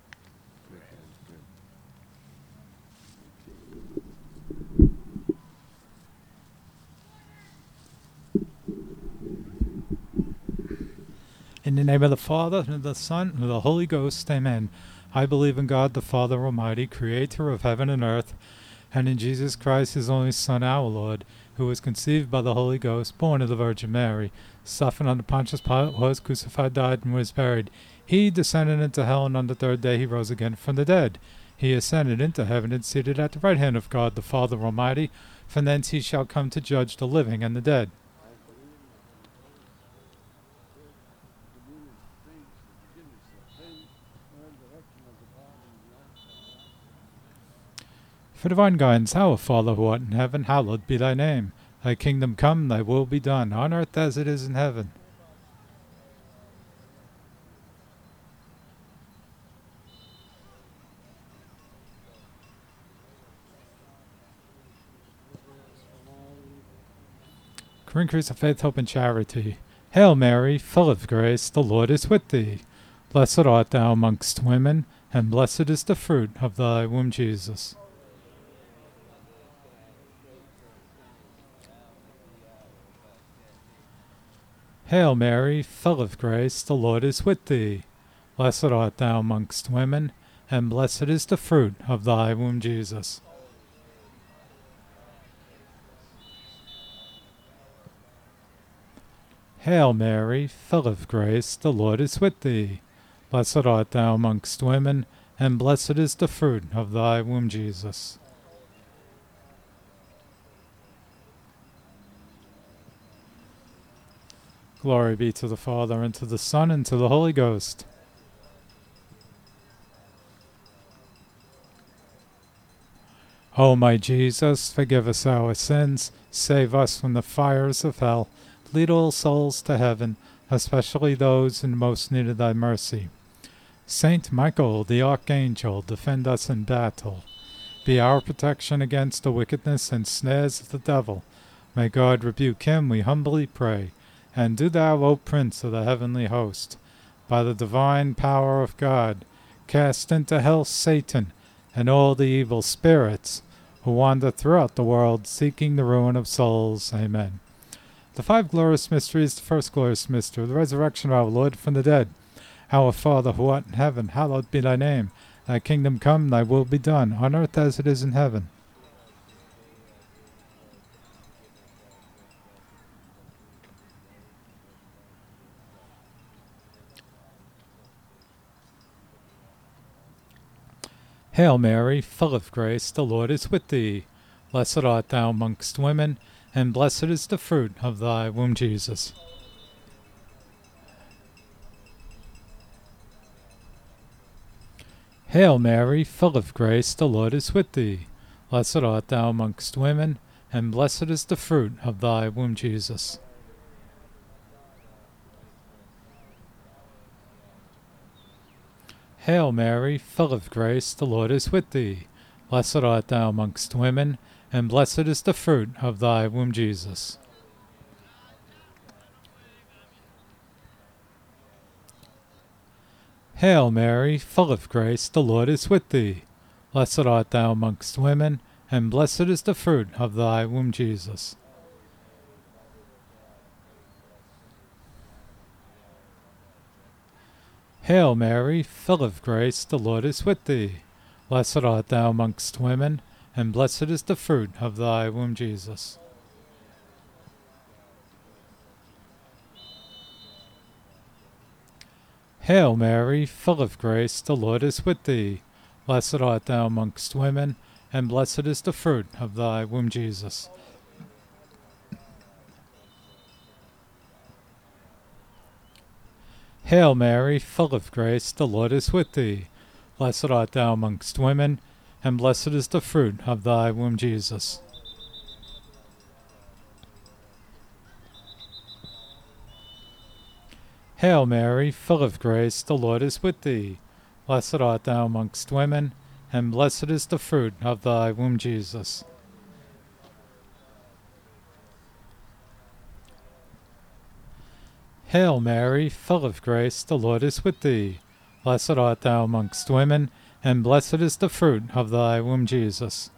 In the name of the Father, and of the Son, and of the Holy Ghost, amen. I believe in God the Father Almighty, creator of heaven and earth, and in Jesus Christ, his only Son, our Lord, who was conceived by the Holy Ghost, born of the Virgin Mary, suffered under Pontius Pilate, was crucified, died, and was buried. He descended into hell, and on the third day he rose again from the dead. He ascended into heaven and seated at the right hand of God the Father Almighty. From thence he shall come to judge the living and the dead. For divine guidance, our Father who art in heaven, hallowed be thy name. Thy kingdom come, thy will be done, on earth as it is in heaven. For increase of faith, hope, and charity. Hail Mary, full of grace, the Lord is with thee. Blessed art thou amongst women, and blessed is the fruit of thy womb, Jesus. Hail Mary, full of grace, the Lord is with thee. Blessed art thou amongst women, and blessed is the fruit of thy womb, Jesus. Hail Mary, full of grace, the Lord is with thee. Blessed art thou amongst women, and blessed is the fruit of thy womb, Jesus. Glory be to the Father, and to the Son, and to the Holy Ghost. O my Jesus, forgive us our sins, save us from the fires of hell, lead all souls to heaven, especially those in most need of thy mercy. Saint Michael, the Archangel, defend us in battle. Be our protection against the wickedness and snares of the devil. May God rebuke him, we humbly pray. And do thou, O Prince of the heavenly host, by the divine power of God, cast into hell Satan and all the evil spirits who wander throughout the world seeking the ruin of souls. Amen. The five glorious mysteries, the first glorious mystery, the resurrection of our Lord from the dead. Our Father, who art in heaven, hallowed be thy name. Thy kingdom come, thy will be done, on earth as it is in heaven. Hail Mary, full of grace, the Lord is with thee. Blessed art thou amongst women, and blessed is the fruit of thy womb, Jesus. Hail Mary, full of grace, the Lord is with thee. Blessed art thou amongst women, and blessed is the fruit of thy womb, Jesus. Hail Mary, full of grace, the Lord is with thee. Blessed art thou amongst women, and blessed is the fruit of thy womb, Jesus. Hail Mary, full of grace, the Lord is with thee. Blessed art thou amongst women, and blessed is the fruit of thy womb, Jesus. Hail Mary, full of grace, the Lord is with thee. Blessed art thou amongst women, and blessed is the fruit of thy womb, Jesus. Hail Mary, full of grace, the Lord is with thee. Blessed art thou amongst women, and blessed is the fruit of thy womb, Jesus. Hail Mary, full of grace, the Lord is with thee. Blessed art thou amongst women, and blessed is the fruit of thy womb, Jesus. Hail Mary, full of grace, the Lord is with thee. Blessed art thou amongst women, and blessed is the fruit of thy womb, Jesus. Hail Mary, full of grace, the Lord is with thee. Blessed art thou amongst women, and blessed is the fruit of thy womb, Jesus.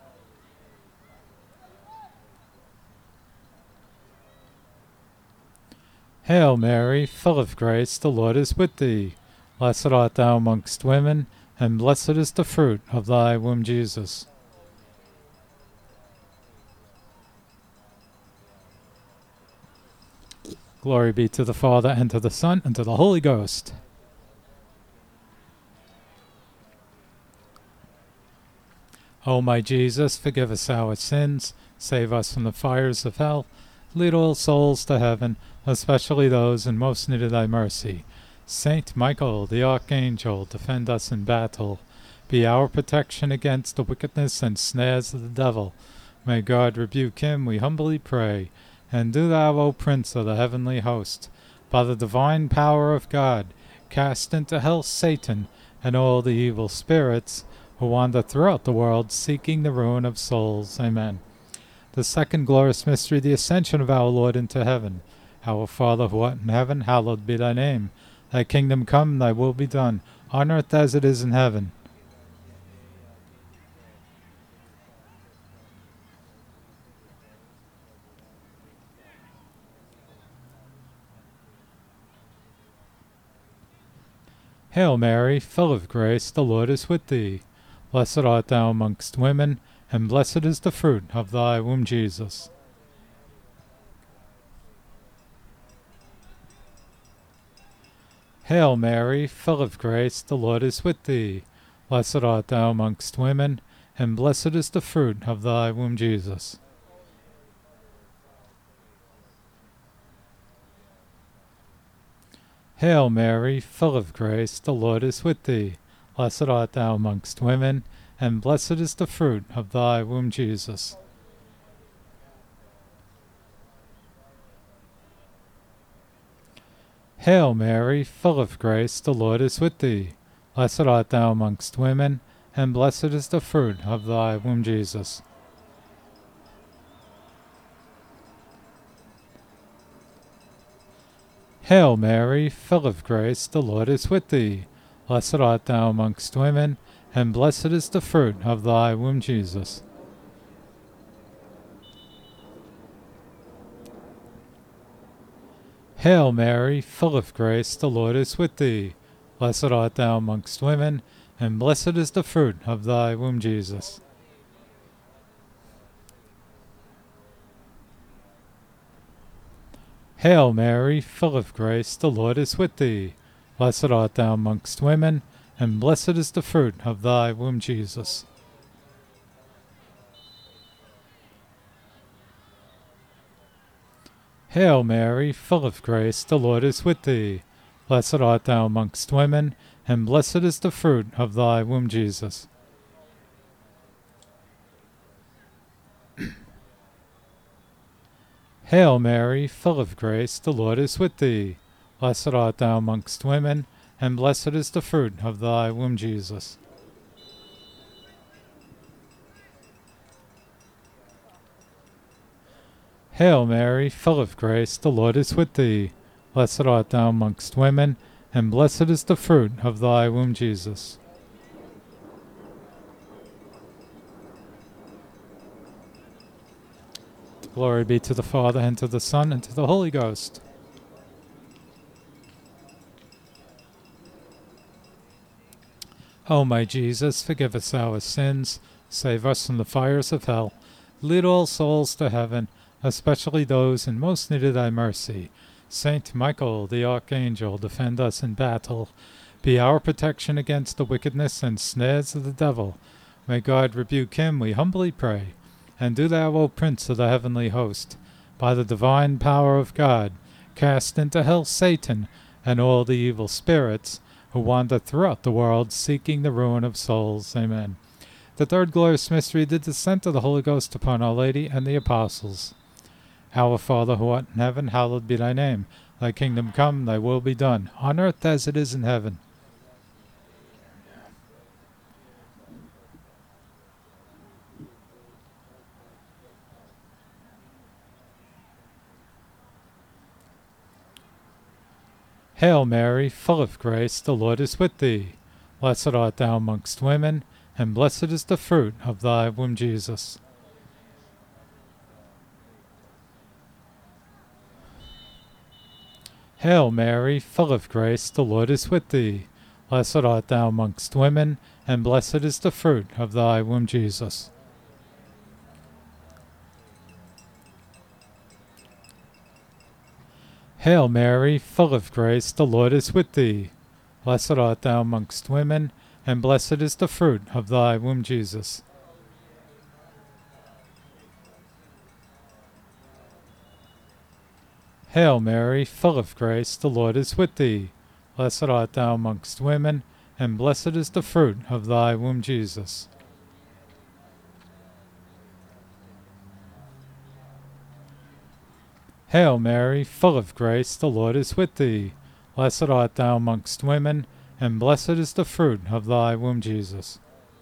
Hail Mary, full of grace, the Lord is with thee. Blessed art thou amongst women, and blessed is the fruit of thy womb, Jesus. Glory be to the Father, and to the Son, and to the Holy Ghost. O my Jesus, forgive us our sins, save us from the fires of hell, lead all souls to heaven, especially those in most need of thy mercy. Saint Michael, the Archangel, defend us in battle. Be our protection against the wickedness and snares of the devil. May God rebuke him, we humbly pray. And do thou, O Prince of the heavenly host, by the divine power of God, cast into hell Satan and all the evil spirits who wander throughout the world seeking the ruin of souls. Amen. The second glorious mystery, the ascension of our Lord into heaven. Our Father who art in heaven, hallowed be thy name. Thy kingdom come, thy will be done, on earth as it is in heaven. Hail Mary, full of grace, the Lord is with thee. Blessed art thou amongst women, and blessed is the fruit of thy womb, Jesus. Hail Mary, full of grace, the Lord is with thee. Blessed art thou amongst women, and blessed is the fruit of thy womb, Jesus. Hail Mary, full of grace, the Lord is with thee. Blessed art thou amongst women, and blessed is the fruit of thy womb, Jesus. Hail Mary, full of grace, the Lord is with thee. Blessed art thou amongst women, and blessed is the fruit of thy womb, Jesus. Hail Mary, full of grace, the Lord is with thee. Blessed art thou amongst women, and blessed is the fruit of thy womb, Jesus. Hail Mary, full of grace, the Lord is with thee. Blessed art thou amongst women, and blessed is the fruit of thy womb, Jesus. Hail Mary, full of grace, the Lord is with thee. Blessed art thou amongst women, and blessed is the fruit of thy womb, Jesus. Hail Mary, full of grace, the Lord is with thee. Blessed art thou amongst women, and blessed is the fruit of thy womb, Jesus. Hail Mary, full of grace, the Lord is with thee. Blessed art thou amongst women, and blessed is the fruit of thy womb, Jesus. Hail Mary, full of grace, the Lord is with thee. Blessed art thou amongst women, and blessed is the fruit of thy womb, Jesus. Glory be to the Father, and to the Son, and to the Holy Ghost. O my Jesus, forgive us our sins, save us from the fires of hell, lead all souls to heaven, especially those in most need of thy mercy. Saint Michael, the Archangel, defend us in battle. Be our protection against the wickedness and snares of the devil. May God rebuke him, we humbly pray. And do thou, O Prince of the heavenly host, by the divine power of God, cast into hell Satan and all the evil spirits who wander throughout the world seeking the ruin of souls. Amen. The third glorious mystery, the descent of the Holy Ghost upon Our Lady and the Apostles. Our Father who art in heaven, hallowed be thy name. Thy kingdom come, thy will be done, on earth as it is in heaven. Hail Mary, full of grace, the Lord is with thee. Blessed art thou amongst women, and blessed is the fruit of thy womb, Jesus. Hail Mary, full of grace, the Lord is with thee. Blessed art thou amongst women, and blessed is the fruit of thy womb, Jesus. Hail Mary, full of grace, the Lord is with thee. Blessed art thou amongst women, and blessed is the fruit of thy womb, Jesus. Hail Mary, full of grace, the Lord is with thee. Blessed art thou amongst women, and blessed is the fruit of thy womb, Jesus. Hail Mary, full of grace, the Lord is with thee. Blessed art thou amongst women, and blessed is the fruit of thy womb, Jesus.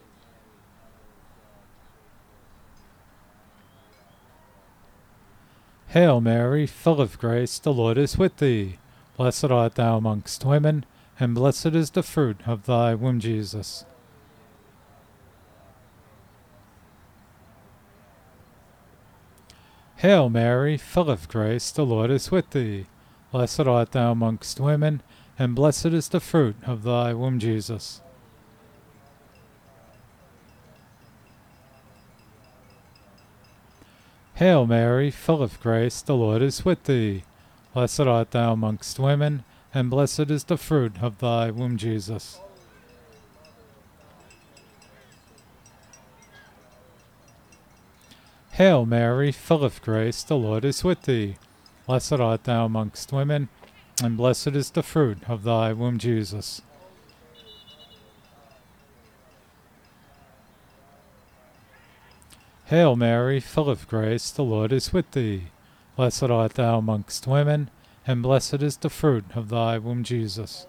Hail Mary, full of grace, the Lord is with thee. Blessed art thou amongst women, and blessed is the fruit of thy womb, Jesus. Hail Mary, full of grace, the Lord is with thee. Blessed art thou amongst women, and blessed is the fruit of thy womb, Jesus. Hail Mary, full of grace, the Lord is with thee. Blessed art thou amongst women, and blessed is the fruit of thy womb, Jesus. Hail Mary, full of grace, the Lord is with thee. Blessed art thou amongst women, and blessed is the fruit of thy womb, Jesus. Hail Mary, full of grace, the Lord is with thee. Blessed art thou amongst women, and blessed is the fruit of thy womb, Jesus.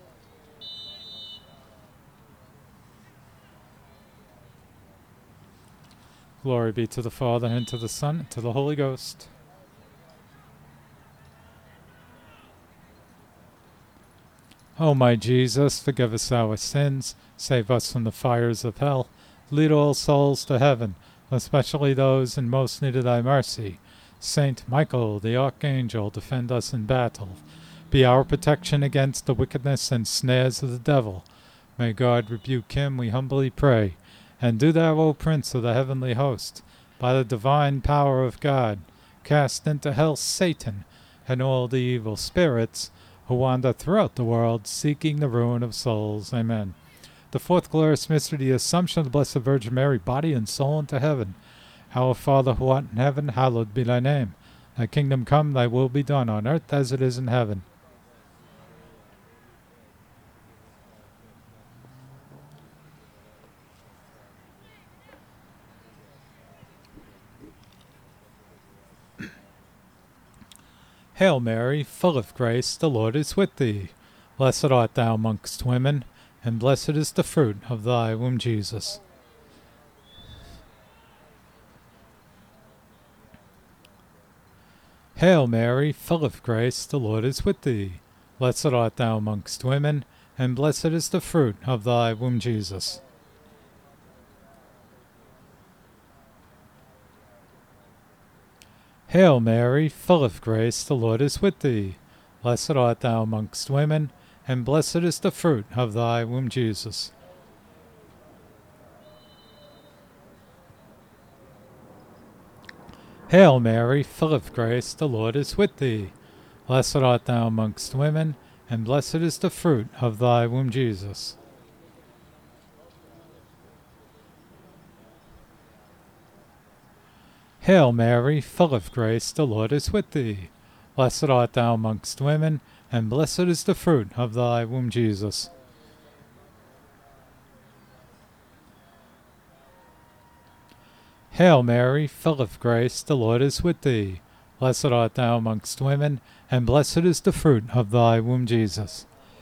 Glory be to the Father, and to the Son, and to the Holy Ghost. O my Jesus, forgive us our sins, save us from the fires of hell, lead all souls to heaven, especially those in most need of thy mercy. Saint Michael, the Archangel, defend us in battle. Be our protection against the wickedness and snares of the devil. May God rebuke him, we humbly pray. And do thou, O Prince of the heavenly host, by the divine power of God, cast into hell Satan and all the evil spirits who wander throughout the world, seeking the ruin of souls. Amen. The fourth glorious mystery, the Assumption of the Blessed Virgin Mary, body and soul, into heaven. Our Father who art in heaven, hallowed be thy name. Thy kingdom come, thy will be done, on earth as it is in heaven. Hail Mary, full of grace, the Lord is with thee. Blessed art thou amongst women, and blessed is the fruit of thy womb, Jesus. Hail Mary, full of grace, the Lord is with thee. Blessed art thou amongst women, and blessed is the fruit of thy womb, Jesus. Hail Mary, full of grace, the Lord is with thee. Blessed art thou amongst women, and blessed is the fruit of thy womb, Jesus. Hail Mary, full of grace, the Lord is with thee. Blessed art thou amongst women, and blessed is the fruit of thy womb, Jesus. Hail Mary, full of grace, the Lord is with thee. Blessed art thou amongst women, and blessed is the fruit of thy womb, Jesus. Hail Mary, full of grace, the Lord is with thee. Blessed art thou amongst women, and blessed is the fruit of thy womb, Jesus.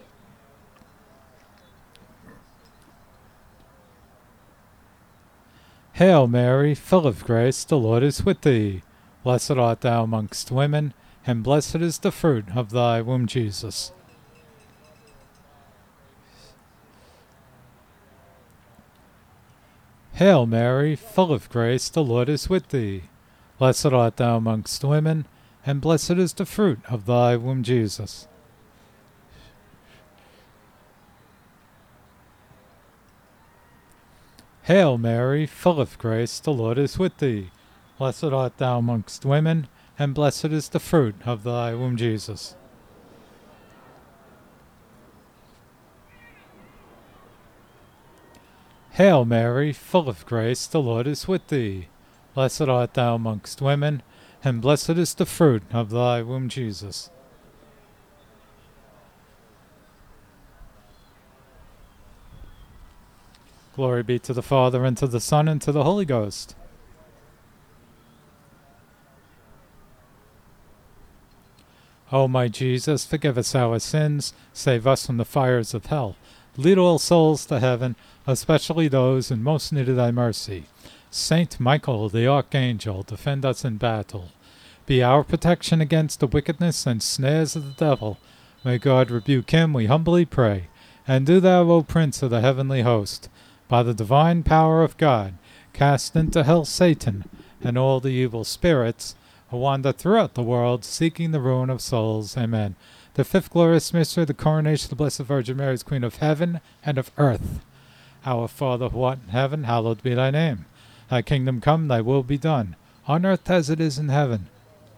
Hail Mary, full of grace, the Lord is with thee. Blessed art thou amongst women, and blessed is the fruit of thy womb, Jesus. Hail Mary, full of grace, the Lord is with thee. Blessed art thou amongst women, and blessed is the fruit of thy womb, Jesus. Hail Mary, full of grace, the Lord is with thee. Blessed art thou amongst women, and blessed is the fruit of thy womb, Jesus. Hail Mary, full of grace, the Lord is with thee. Blessed art thou amongst women, and blessed is the fruit of thy womb, Jesus. Glory be to the Father, and to the Son, and to the Holy Ghost. O my Jesus, forgive us our sins, save us from the fires of hell. Lead all souls to heaven, especially those in most need of thy mercy. Saint Michael, the Archangel, defend us in battle. Be our protection against the wickedness and snares of the devil. May God rebuke him, we humbly pray. And do thou, O Prince of the heavenly host, by the divine power of God, cast into hell Satan and all the evil spirits who wander throughout the world, seeking the ruin of souls. Amen. The fifth glorious mystery, the coronation of the Blessed Virgin Mary as Queen of heaven and of earth. Our Father who art in heaven, hallowed be thy name. Thy kingdom come, thy will be done, on earth as it is in heaven.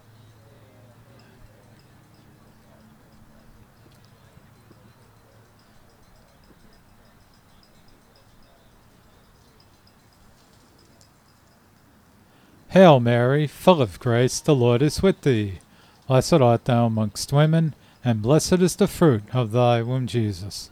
Hail Mary, full of grace, the Lord is with thee. Blessed art thou amongst women, and blessed is the fruit of thy womb, Jesus.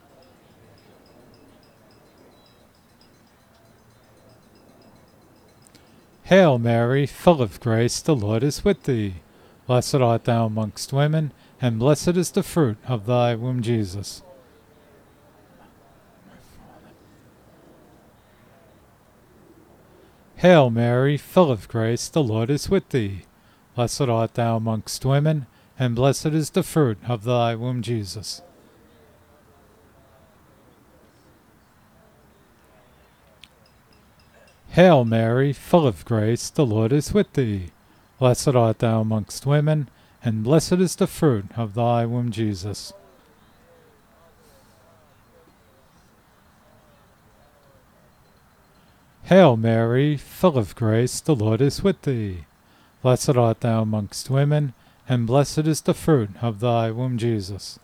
Hail Mary, full of grace, the Lord is with thee. Blessed art thou amongst women, and blessed is the fruit of thy womb, Jesus. Hail Mary, full of grace, the Lord is with thee. Blessed art thou amongst women, and blessed is the fruit of thy womb, Jesus. Hail Mary, full of grace, the Lord is with thee. Blessed art thou amongst women, and blessed is the fruit of thy womb, Jesus. Hail Mary, full of grace, the Lord is with thee. Blessed art thou amongst women, and blessed is the fruit of thy womb, Jesus.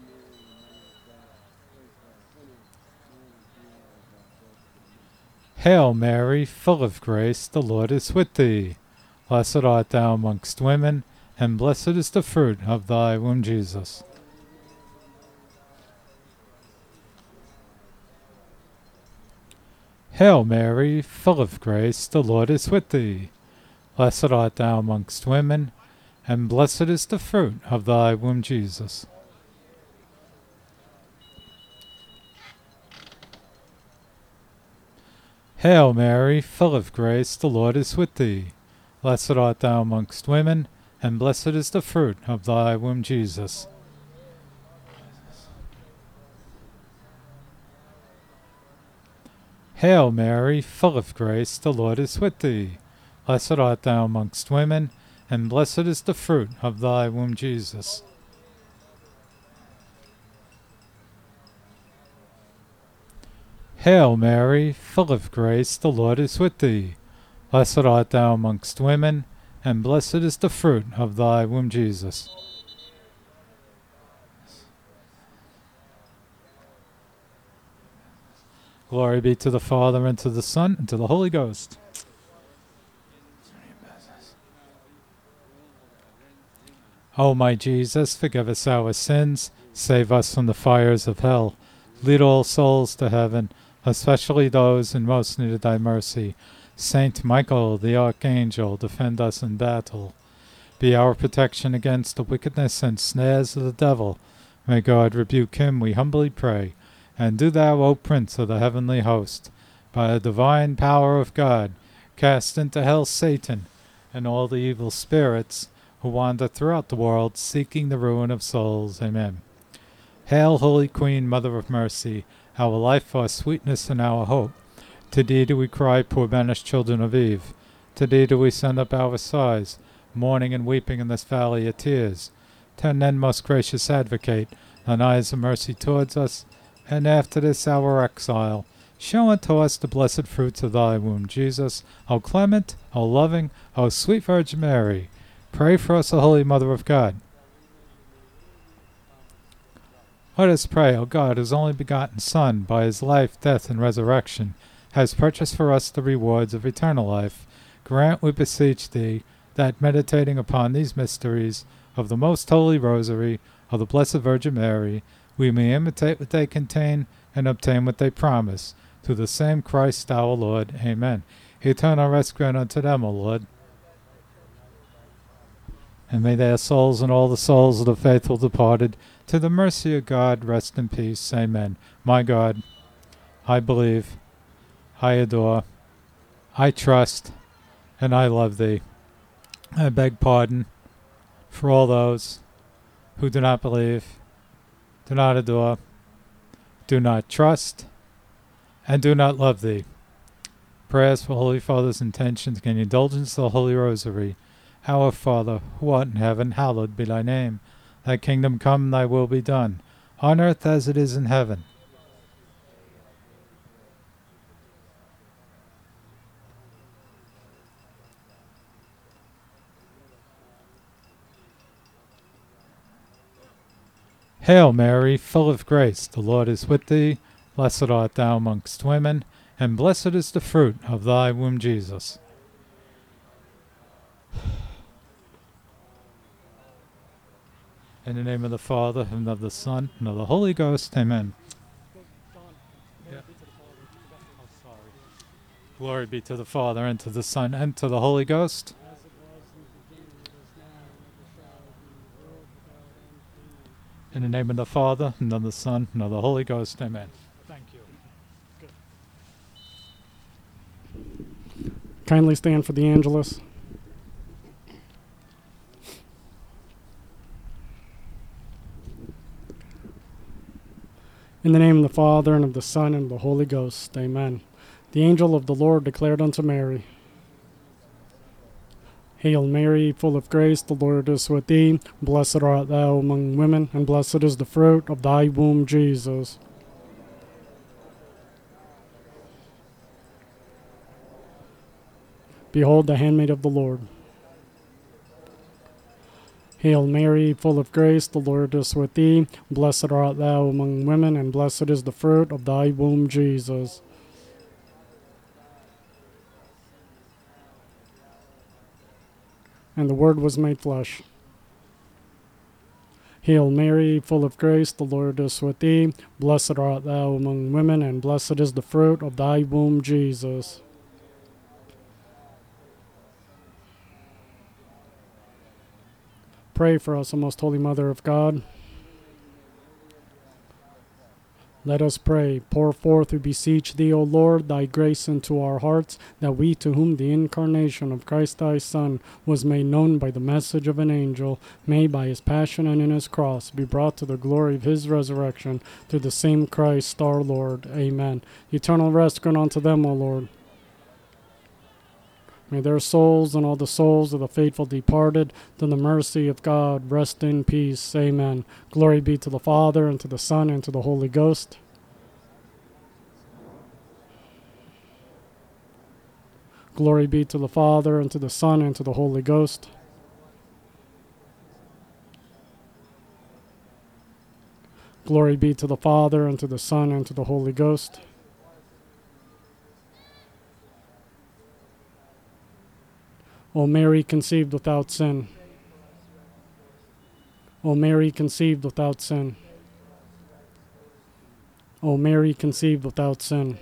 Hail Mary, full of grace, the Lord is with thee. Blessed art thou amongst women, and blessed is the fruit of thy womb, Jesus. Hail Mary, full of grace, the Lord is with thee. Blessed art thou amongst women, and blessed is the fruit of thy womb, Jesus. Hail Mary, full of grace, the Lord is with thee. Blessed art thou amongst women, and blessed is the fruit of thy womb, Jesus. Hail Mary, full of grace, the Lord is with thee. Blessed art thou amongst women, and blessed is the fruit of thy womb, Jesus. Hail Mary, full of grace, the Lord is with thee. Blessed art thou amongst women, and blessed is the fruit of thy womb, Jesus. Glory be to the Father, and to the Son, and to the Holy Ghost. O my Jesus, forgive us our sins, save us from the fires of hell. Lead all souls to heaven, especially those in most need of thy mercy. Saint Michael, the Archangel, defend us in battle. Be our protection against the wickedness and snares of the devil. May God rebuke him, we humbly pray. And do thou, O Prince of the heavenly host, by the divine power of God, cast into hell Satan and all the evil spirits who wander throughout the world, seeking the ruin of souls. Amen. Hail, Holy Queen, Mother of Mercy, our life, our sweetness, and our hope. To thee do we cry, poor banished children of Eve. To thee do we send up our sighs, mourning and weeping in this valley of tears. Turn then, most gracious Advocate, thine eyes of mercy towards us, and after this our exile, show unto us the blessed fruits of thy womb, Jesus. O clement, O loving, O sweet Virgin Mary, pray for us, O Holy Mother of God. Let us pray, O God, whose only begotten Son, by his life, death, and resurrection, has purchased for us the rewards of eternal life. Grant, we beseech thee, that meditating upon these mysteries of the most holy Rosary of the Blessed Virgin Mary, we may imitate what they contain and obtain what they promise, through the same Christ our Lord. Amen. Eternal rest grant unto them, O Lord. And may their souls and all the souls of the faithful departed, to the mercy of God, rest in peace. Amen. My God, I believe, I adore, I trust, and I love thee. I beg pardon for all those who do not believe, do not adore, do not trust, and do not love thee. Prayers for Holy Father's intentions gain indulgence of the Holy Rosary. Our Father, who art in heaven, hallowed be thy name. Thy kingdom come, thy will be done, on earth as it is in heaven. Hail Mary, full of grace, the Lord is with thee. Blessed art thou amongst women, and blessed is the fruit of thy womb, Jesus. In the name of the Father, and of the Son, and of the Holy Ghost. Amen. Yeah. Oh, sorry. Glory be to the Father, and to the Son, and to the Holy Ghost. As it was in the beginning, it is now, and ever shall be, world without end. Amen. In the name of the Father, and of the Son, and of the Holy Ghost. Amen. Thank you. Kindly stand for the Angelus. In the name of the Father, and of the Son, and of the Holy Ghost. Amen. The angel of the Lord declared unto Mary, Hail Mary, full of grace, the Lord is with thee. Blessed art thou among women, and blessed is the fruit of thy womb, Jesus. Behold the handmaid of the Lord. Hail Mary, full of grace, the Lord is with thee. Blessed art thou among women, and blessed is the fruit of thy womb, Jesus. And the Word was made flesh. Hail Mary, full of grace, the Lord is with thee. Blessed art thou among women, and blessed is the fruit of thy womb, Jesus. Pray for us, O most holy Mother of God. Let us pray. Pour forth, we beseech thee, O Lord, thy grace into our hearts, that we, to whom the incarnation of Christ thy Son was made known by the message of an angel, may by his passion and in his cross be brought to the glory of his resurrection, through the same Christ our Lord. Amen. Eternal rest grant unto them, O Lord. May their souls and all the souls of the faithful departed, to the mercy of God, rest in peace. Amen. Glory be to the Father, and to the Son, and to the Holy Ghost. Glory be to the Father, and to the Son, and to the Holy Ghost. Glory be to the Father, and to the Son, and to the Holy Ghost. O Mary, conceived without sin. O Mary, conceived without sin. O Mary, conceived without sin.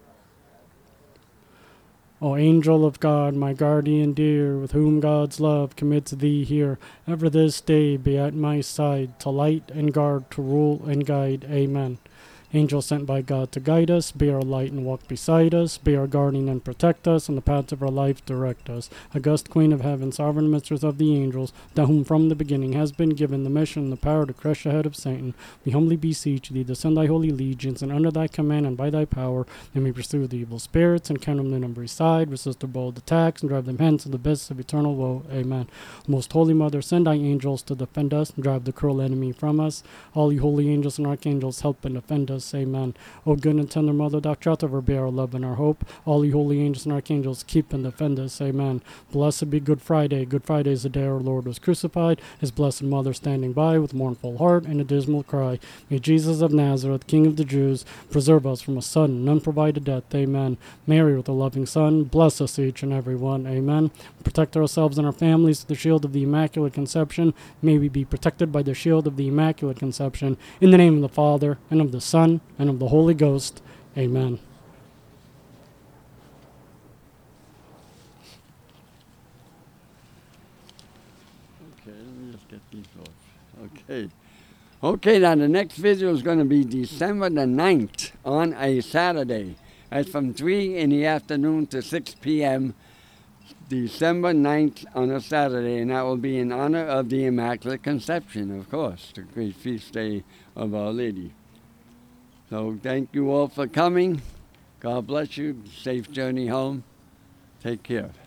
O angel of God, my guardian dear, with whom God's love commits thee here, ever this day be at my side, to light and guard, to rule and guide. Amen. Angel sent by God to guide us, be our light and walk beside us, be our guardian and protect us, on the paths of our life direct us. August Queen of Heaven, sovereign mistress of the angels, to whom from the beginning has been given the mission and the power to crush the head of Satan, we humbly beseech thee to send thy holy legions, and under thy command and by thy power, they may pursue the evil spirits, and count them on every side, resist their bold attacks, and drive them hence in the abyss of eternal woe. Amen. Most Holy Mother, send thy angels to defend us, and drive the cruel enemy from us. All ye holy angels and archangels, help and defend us. Amen. O good and tender Mother, thou shalt ever be our love and our hope. All ye holy angels and archangels, keep and defend us. Amen. Blessed be Good Friday. Good Friday is the day our Lord was crucified. His blessed Mother standing by with mournful heart and a dismal cry. May Jesus of Nazareth, King of the Jews, preserve us from a sudden and unprovided death. Amen. Mary, with a loving Son, bless us each and every one. Amen. Protect ourselves and our families with the shield of the Immaculate Conception. May we be protected by the shield of the Immaculate Conception. In the name of the Father, and of the Son, and of the Holy Ghost. Amen. Okay, let me just get these off. Okay. Okay, now the next video is going to be December the ninth on a Saturday. That's from three in the afternoon to six p.m. December ninth on a Saturday, and that will be in honor of the Immaculate Conception, of course, the great feast day of Our Lady. So thank you all for coming. God bless you. Safe journey home. Take care.